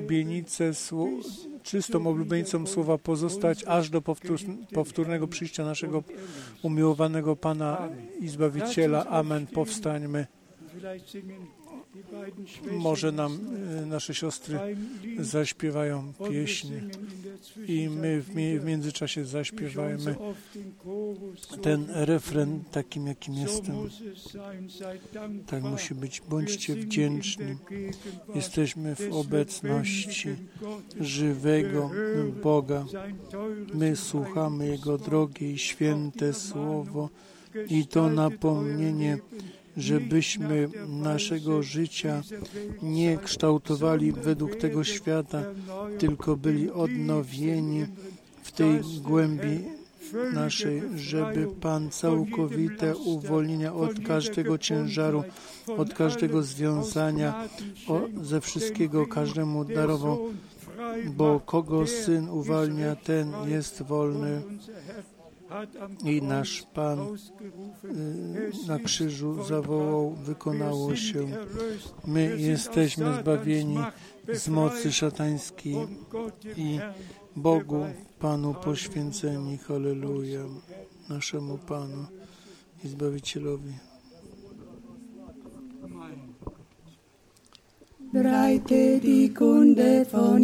oblubienicą Słowa pozostać aż do powtórnego przyjścia naszego umiłowanego Pana i Zbawiciela. Amen. Powstańmy. Może nam nasze siostry zaśpiewają pieśń i my w międzyczasie zaśpiewajmy ten refren takim, jakim jestem. Tak musi być. Bądźcie wdzięczni. Jesteśmy w obecności żywego Boga. My słuchamy Jego drogie i święte Słowo i to napomnienie, żebyśmy naszego życia nie kształtowali według tego świata, tylko byli odnowieni w tej głębi naszej, żeby Pan całkowite uwolnienia od każdego ciężaru, od każdego związania, ze wszystkiego każdemu darował, bo kogo Syn uwalnia, ten jest wolny. I nasz Pan na krzyżu zawołał, wykonało się. My jesteśmy zbawieni z mocy szatańskiej i Bogu, Panu poświęceni. Halleluja. Naszemu Panu i Zbawicielowi. Breite die Kunde von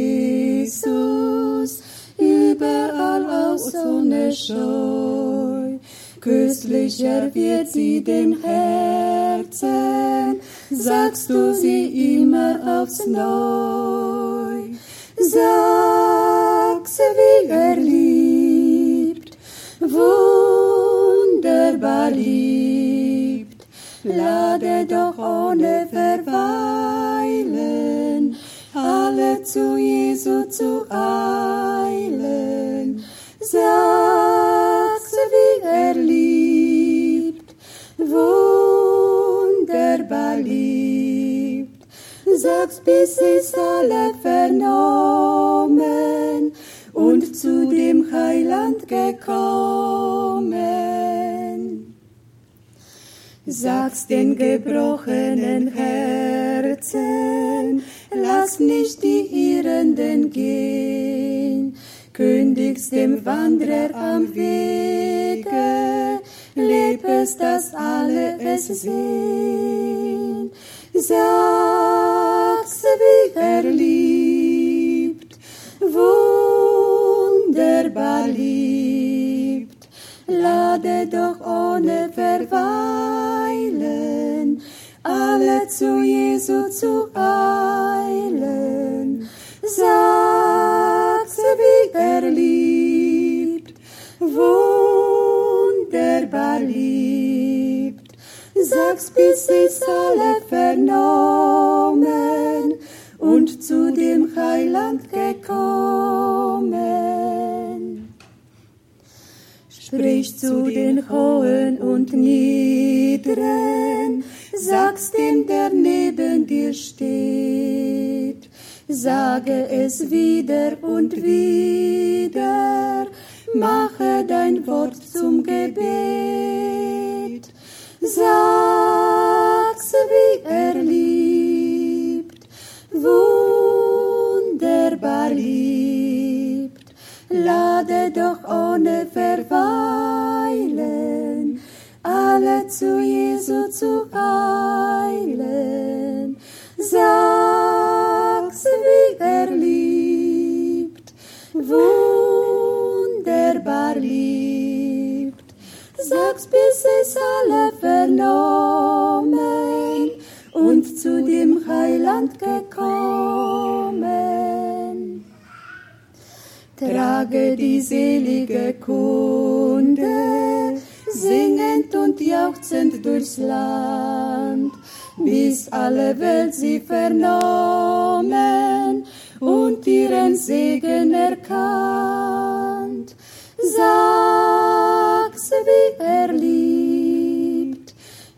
Jesus überall aus ohne Scheu. Köstlicher wird sie dem Herzen, sagst du sie immer aufs Neu. Sag sie, wie liebt, wunderbar liebt, lade doch ohne Verweilen alle zu Jesu zu eilen. Sag sie, wie liebt, wunderbar liebt. Sag's, bis sie's alle vernommen und zu dem Heiland gekommen. Sag's den gebrochenen Herzen, lass nicht die Irrenden gehen. Kündig's dem Wanderer am Wege, leb es, dass alle es sehen. Sag's, wie liebt, wunderbar liebt. Lade doch ohne Verweilen alle zu Jesu zu eilen. Sag's, wie liebt, wunderbar liebt. Sag's, bis sie's alle vernommen und zu dem Heiland gekommen. Sprich zu den Hohen und sag's dem, der neben dir steht. Sage es wieder und wieder, mache dein Wort zum Gebet. Sag's, wie er liebt, wunderbar liebt. Lade doch ohne Verweilen alle zu Jesu zu eilen. Sag's, wie er liebt, wunderbar liebt. Sag's, bis es alle vernommen und zu dem Heiland gekommen. Trage die selige Kunde, singend und jauchzend durchs Land, bis alle Welt sie vernommen und ihren Segen erkannt. Sag's, wie er liebt,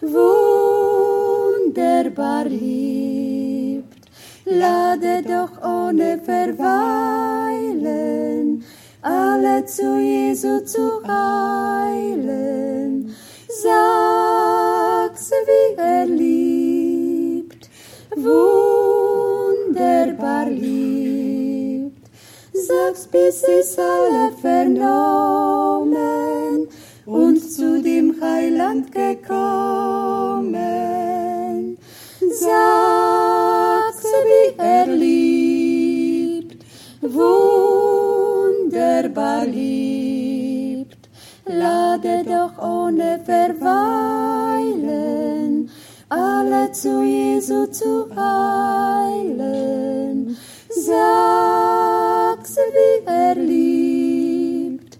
wunderbar liebt. Lade doch ohne Verweilen alle zu Jesu zu eilen. Sag's, wie er liebt, wunderbar liebt. Sag's, bis es alle vernommen und zu dem Heiland gekommen. Sag's, wie er liebt, wunderbar liebt. Lade doch ohne Verweilen alle zu Jesu zu eilen. Sag's, wie er liebt,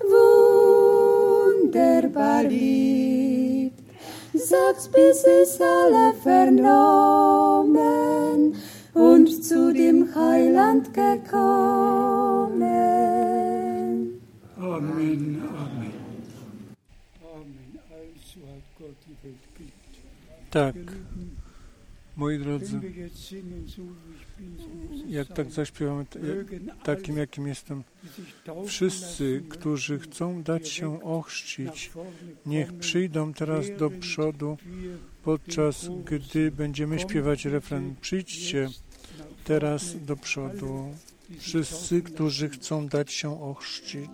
wunderbar liebt. Sag's, bis es alle vernommen und zu dem Heiland gekommen. Amen, Amen. Amen. Also hat Gott die Welt geliebt. Tak, moi drodzy, Wenn wir jetzt singen, so wie ich bin, so muss es jak sein. tak zaśpiewamy, takim jakim jestem, Die sich taufen wszyscy, lassen którzy möchten, chcą dać się nach ochrzcić, vorne niech kommen, przyjdą teraz do während przodu, wir podczas gdy będziemy śpiewać refren. Przyjdźcie teraz do przodu, wszyscy, którzy chcą dać się ochrzcić.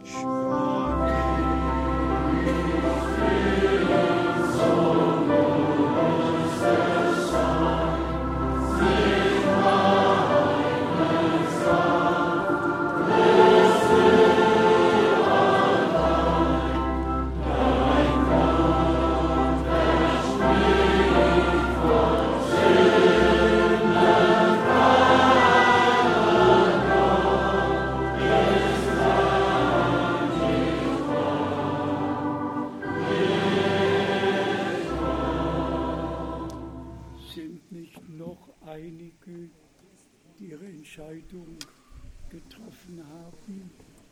sind nicht noch einige, die ihre Entscheidung getroffen haben,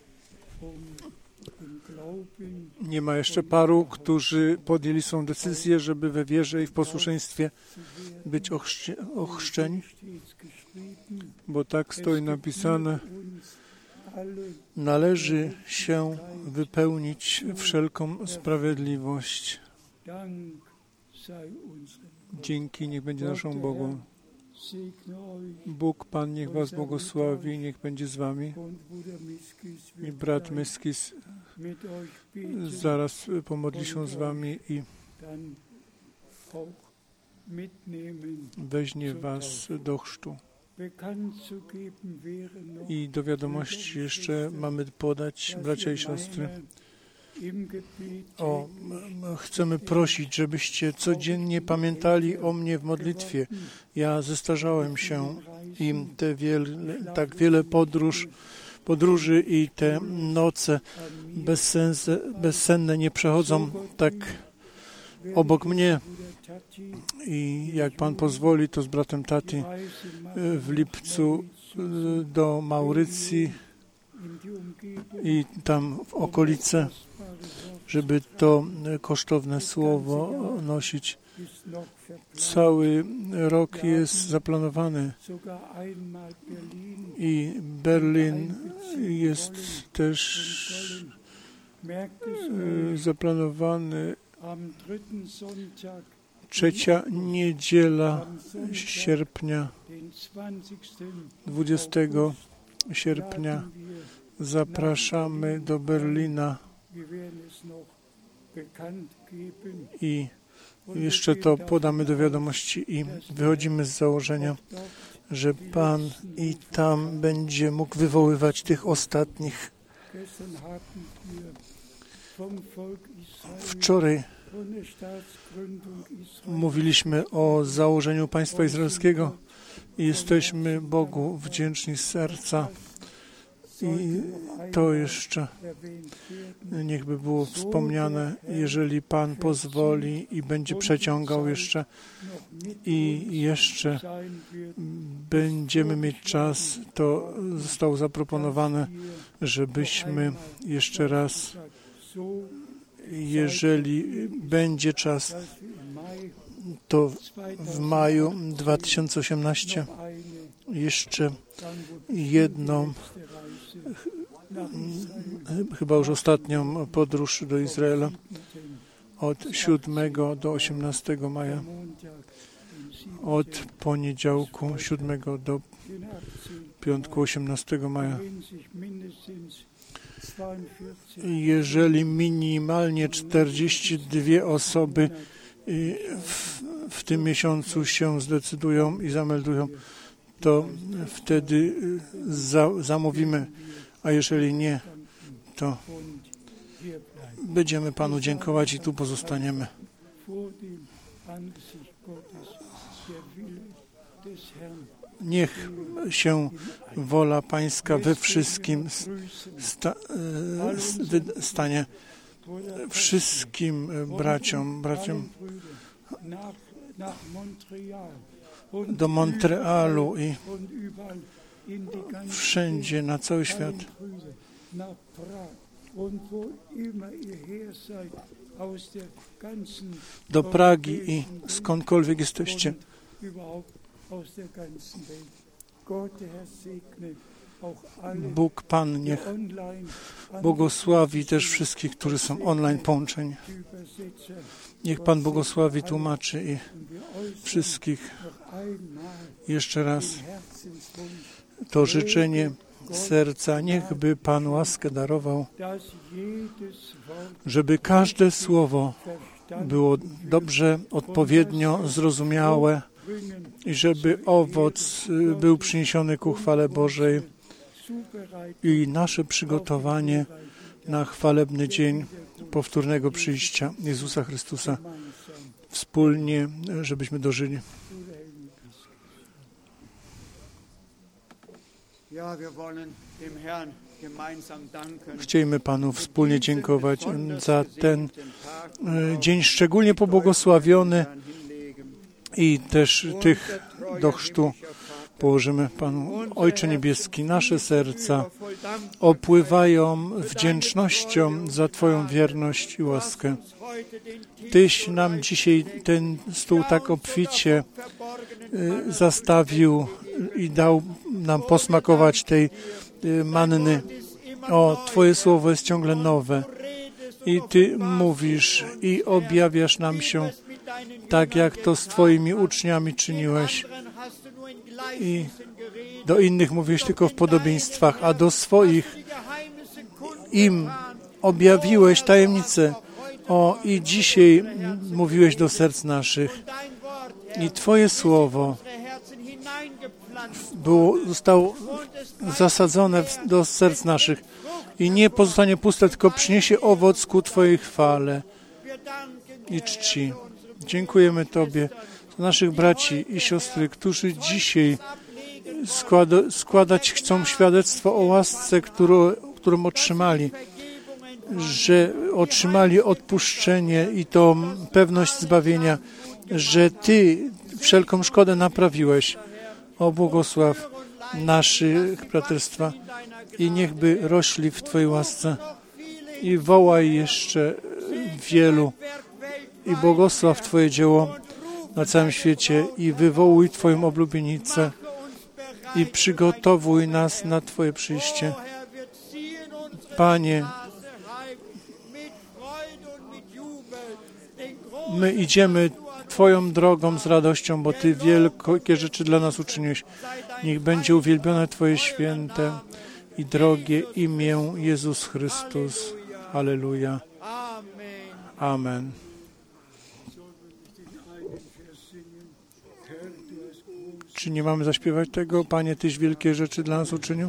im Glauben Nie ma jeszcze paru, którzy podjęli swą decyzję, żeby we wierze i w posłuszeństwie być ochrzczeni, steht geschrieben, bo tak stoi napisane, uns alle należy się wypełnić wszelką sprawiedliwość. Dank sei unserem. Dzięki niech będzie naszą Bogu. Segne euch Bóg Pan niech was błogosławi, niech będzie z wami. und Bruder Miskis I wird brat gleich Myskis mit euch beten, zaraz pomodli się z wami i dann auch mitnehmen. weźmie was do chrztu. Bekannt zu geben wäre noch, I do wiadomości jeszcze mamy podać, bracia i siostry, im Gebet chcemy prosić, żebyście codziennie pamiętali o mnie w modlitwie. Ja zestarzałem się i te tak wiele podróży i te noce bezsenne nie przechodzą tak obok mnie. I jak Pan pozwoli, to z bratem Tati w lipcu do Maurycji i tam w okolice żeby to kosztowne słowo nosić. Cały rok jest zaplanowany i Berlin jest też zaplanowany. 3. niedziela sierpnia, 20 sierpnia zapraszamy do Berlina i jeszcze to podamy do wiadomości i wychodzimy z założenia, że Pan i tam będzie mógł wywoływać tych ostatnich. Wczoraj mówiliśmy o założeniu państwa izraelskiego i jesteśmy Bogu wdzięczni z serca. I to jeszcze niechby było wspomniane, jeżeli Pan pozwoli i będzie przeciągał jeszcze i jeszcze będziemy mieć czas, to zostało zaproponowane, żebyśmy jeszcze raz, jeżeli będzie czas, to w maju 2018 jeszcze jedną, chyba już ostatnią podróż do Izraela od 7 do 18 maja, od poniedziałku 7 do piątku 18 maja. Jeżeli minimalnie 42 osoby w tym miesiącu się zdecydują i zameldują, to wtedy zamówimy, a jeżeli nie, to będziemy Panu dziękować i tu pozostaniemy. Niech się wola Pańska we wszystkim stanie wszystkim braciom do Montrealu i wszędzie na cały świat, do Pragi i skądkolwiek jesteście. Bóg Pan niech błogosławi też wszystkich, którzy są online połączeni. Niech Pan błogosławi tłumaczy i wszystkich. Jeszcze raz to życzenie serca, niechby Pan łaskę darował, żeby każde słowo było dobrze, odpowiednio zrozumiałe i żeby owoc był przyniesiony ku chwale Bożej i nasze przygotowanie na chwalebny dzień powtórnego przyjścia Jezusa Chrystusa wspólnie, żebyśmy dożyli. Chcielibyśmy Panu wspólnie dziękować za ten dzień szczególnie pobłogosławiony i też tych do chrztu położymy Panu. Ojcze Niebieski, nasze serca opływają wdzięcznością za Twoją wierność i łaskę. Tyś nam dzisiaj ten stół tak obficie zastawił i dał nam posmakować tej manny. O, Twoje słowo jest ciągle nowe i Ty mówisz i objawiasz nam się tak, jak to z Twoimi uczniami czyniłeś. I do innych mówiłeś tylko w podobieństwach, a do swoich im objawiłeś tajemnicę. O, i dzisiaj mówiłeś do serc naszych. I Twoje słowo zostało zasadzone do serc naszych i nie pozostanie puste, tylko przyniesie owoc ku Twojej chwale i czci. Dziękujemy Tobie za naszych braci i siostry, którzy dzisiaj składać chcą świadectwo o łasce, którą otrzymali, że otrzymali odpuszczenie i to pewność zbawienia, że Ty wszelką szkodę naprawiłeś. O, błogosław naszych braterstwa i niechby rośli w Twojej łasce. I wołaj jeszcze wielu i błogosław Twoje dzieło na całym świecie i wywołuj Twoją oblubienicę i przygotowuj nas na Twoje przyjście. Panie, my idziemy Twoją drogą z radością, bo Ty wielkie rzeczy dla nas uczyniłeś. Niech będzie uwielbione Twoje święte i drogie imię Jezus Chrystus. Halleluja. Amen. Czy nie mamy zaśpiewać tego? Panie, Tyś wielkie rzeczy dla nas uczynił?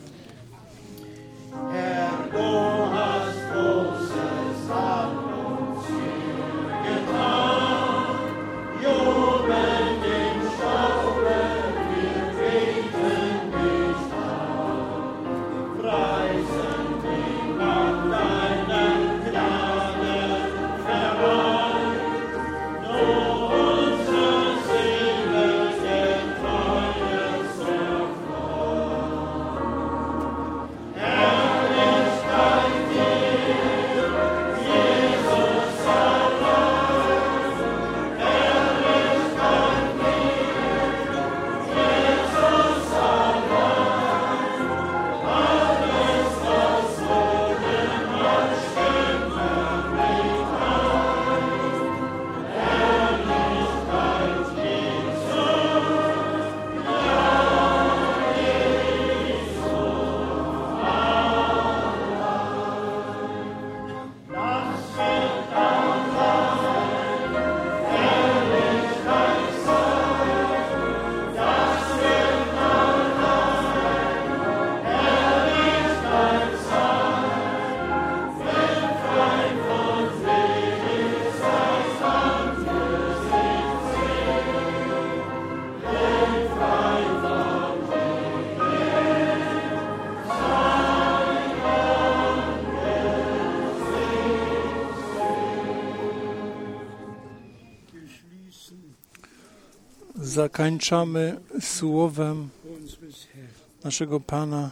Zakończamy słowem naszego Pana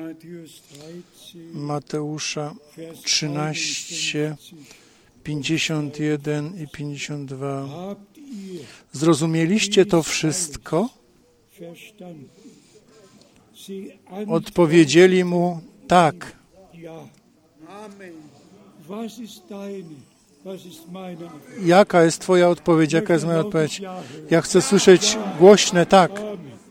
Mateusza 13, 51 i 52. Zrozumieliście to wszystko? Odpowiedzieli mu tak. Jaka jest Twoja odpowiedź? Jaka jest moja odpowiedź? Ja chcę słyszeć głośne tak.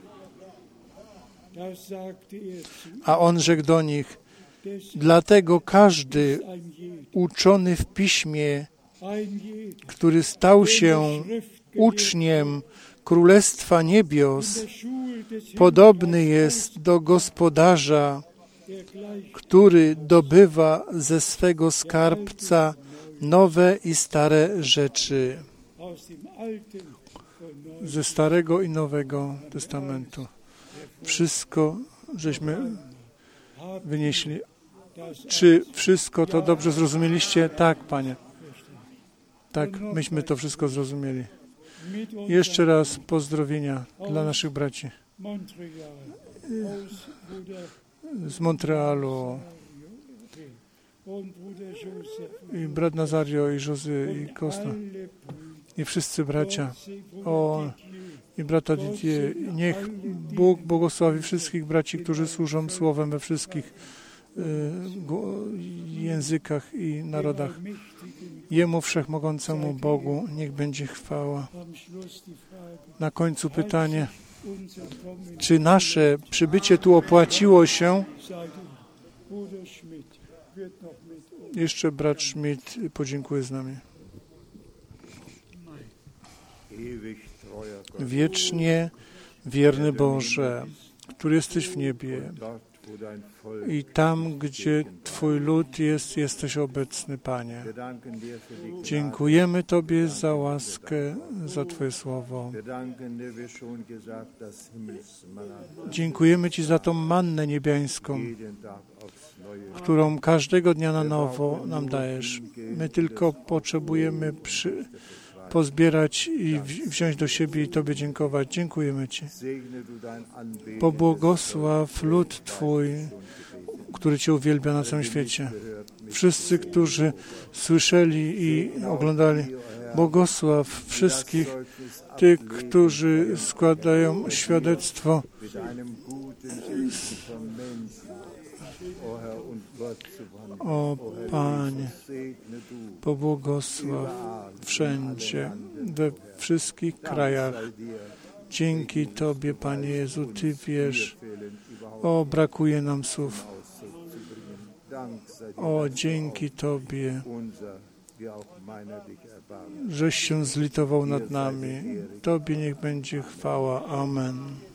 A on rzekł do nich, dlatego każdy uczony w Piśmie, który stał się uczniem Królestwa Niebios, podobny jest do gospodarza, który dobywa ze swego skarbca nowe i stare rzeczy. Ze Starego i Nowego Testamentu. Wszystko żeśmy wynieśli. Czy wszystko to dobrze zrozumieliście? Tak, Panie. Tak, myśmy to wszystko zrozumieli. Jeszcze raz pozdrowienia dla naszych braci z Montrealu, i brat Nazario, i Josy, i Costa, i wszyscy bracia, i brata Didier. Niech Bóg błogosławi wszystkich braci, którzy służą Słowem we wszystkich językach i narodach. Jemu Wszechmogącemu Bogu niech będzie chwała. Na końcu pytanie, czy nasze przybycie tu opłaciło się? Jeszcze brat Schmidt podziękuje z nami. Wiecznie wierny Boże, który jesteś w niebie i tam, gdzie Twój lud jest, jesteś obecny, Panie. Dziękujemy Tobie za łaskę, za Twoje słowo. Dziękujemy Ci za tą mannę niebiańską, którą każdego dnia na nowo nam dajesz. My tylko potrzebujemy pozbierać i wziąć do siebie i Tobie dziękować. Dziękujemy Ci. Pobłogosław lud Twój, który Cię uwielbia na całym świecie. Wszyscy, którzy słyszeli i oglądali, błogosław wszystkich tych, którzy składają świadectwo o Panie, pobłogosław wszędzie, we wszystkich krajach. Dzięki Tobie, Panie Jezu, Ty wiesz, brakuje nam słów. Dzięki Tobie, żeś się zlitował nad nami. Tobie niech będzie chwała. Amen.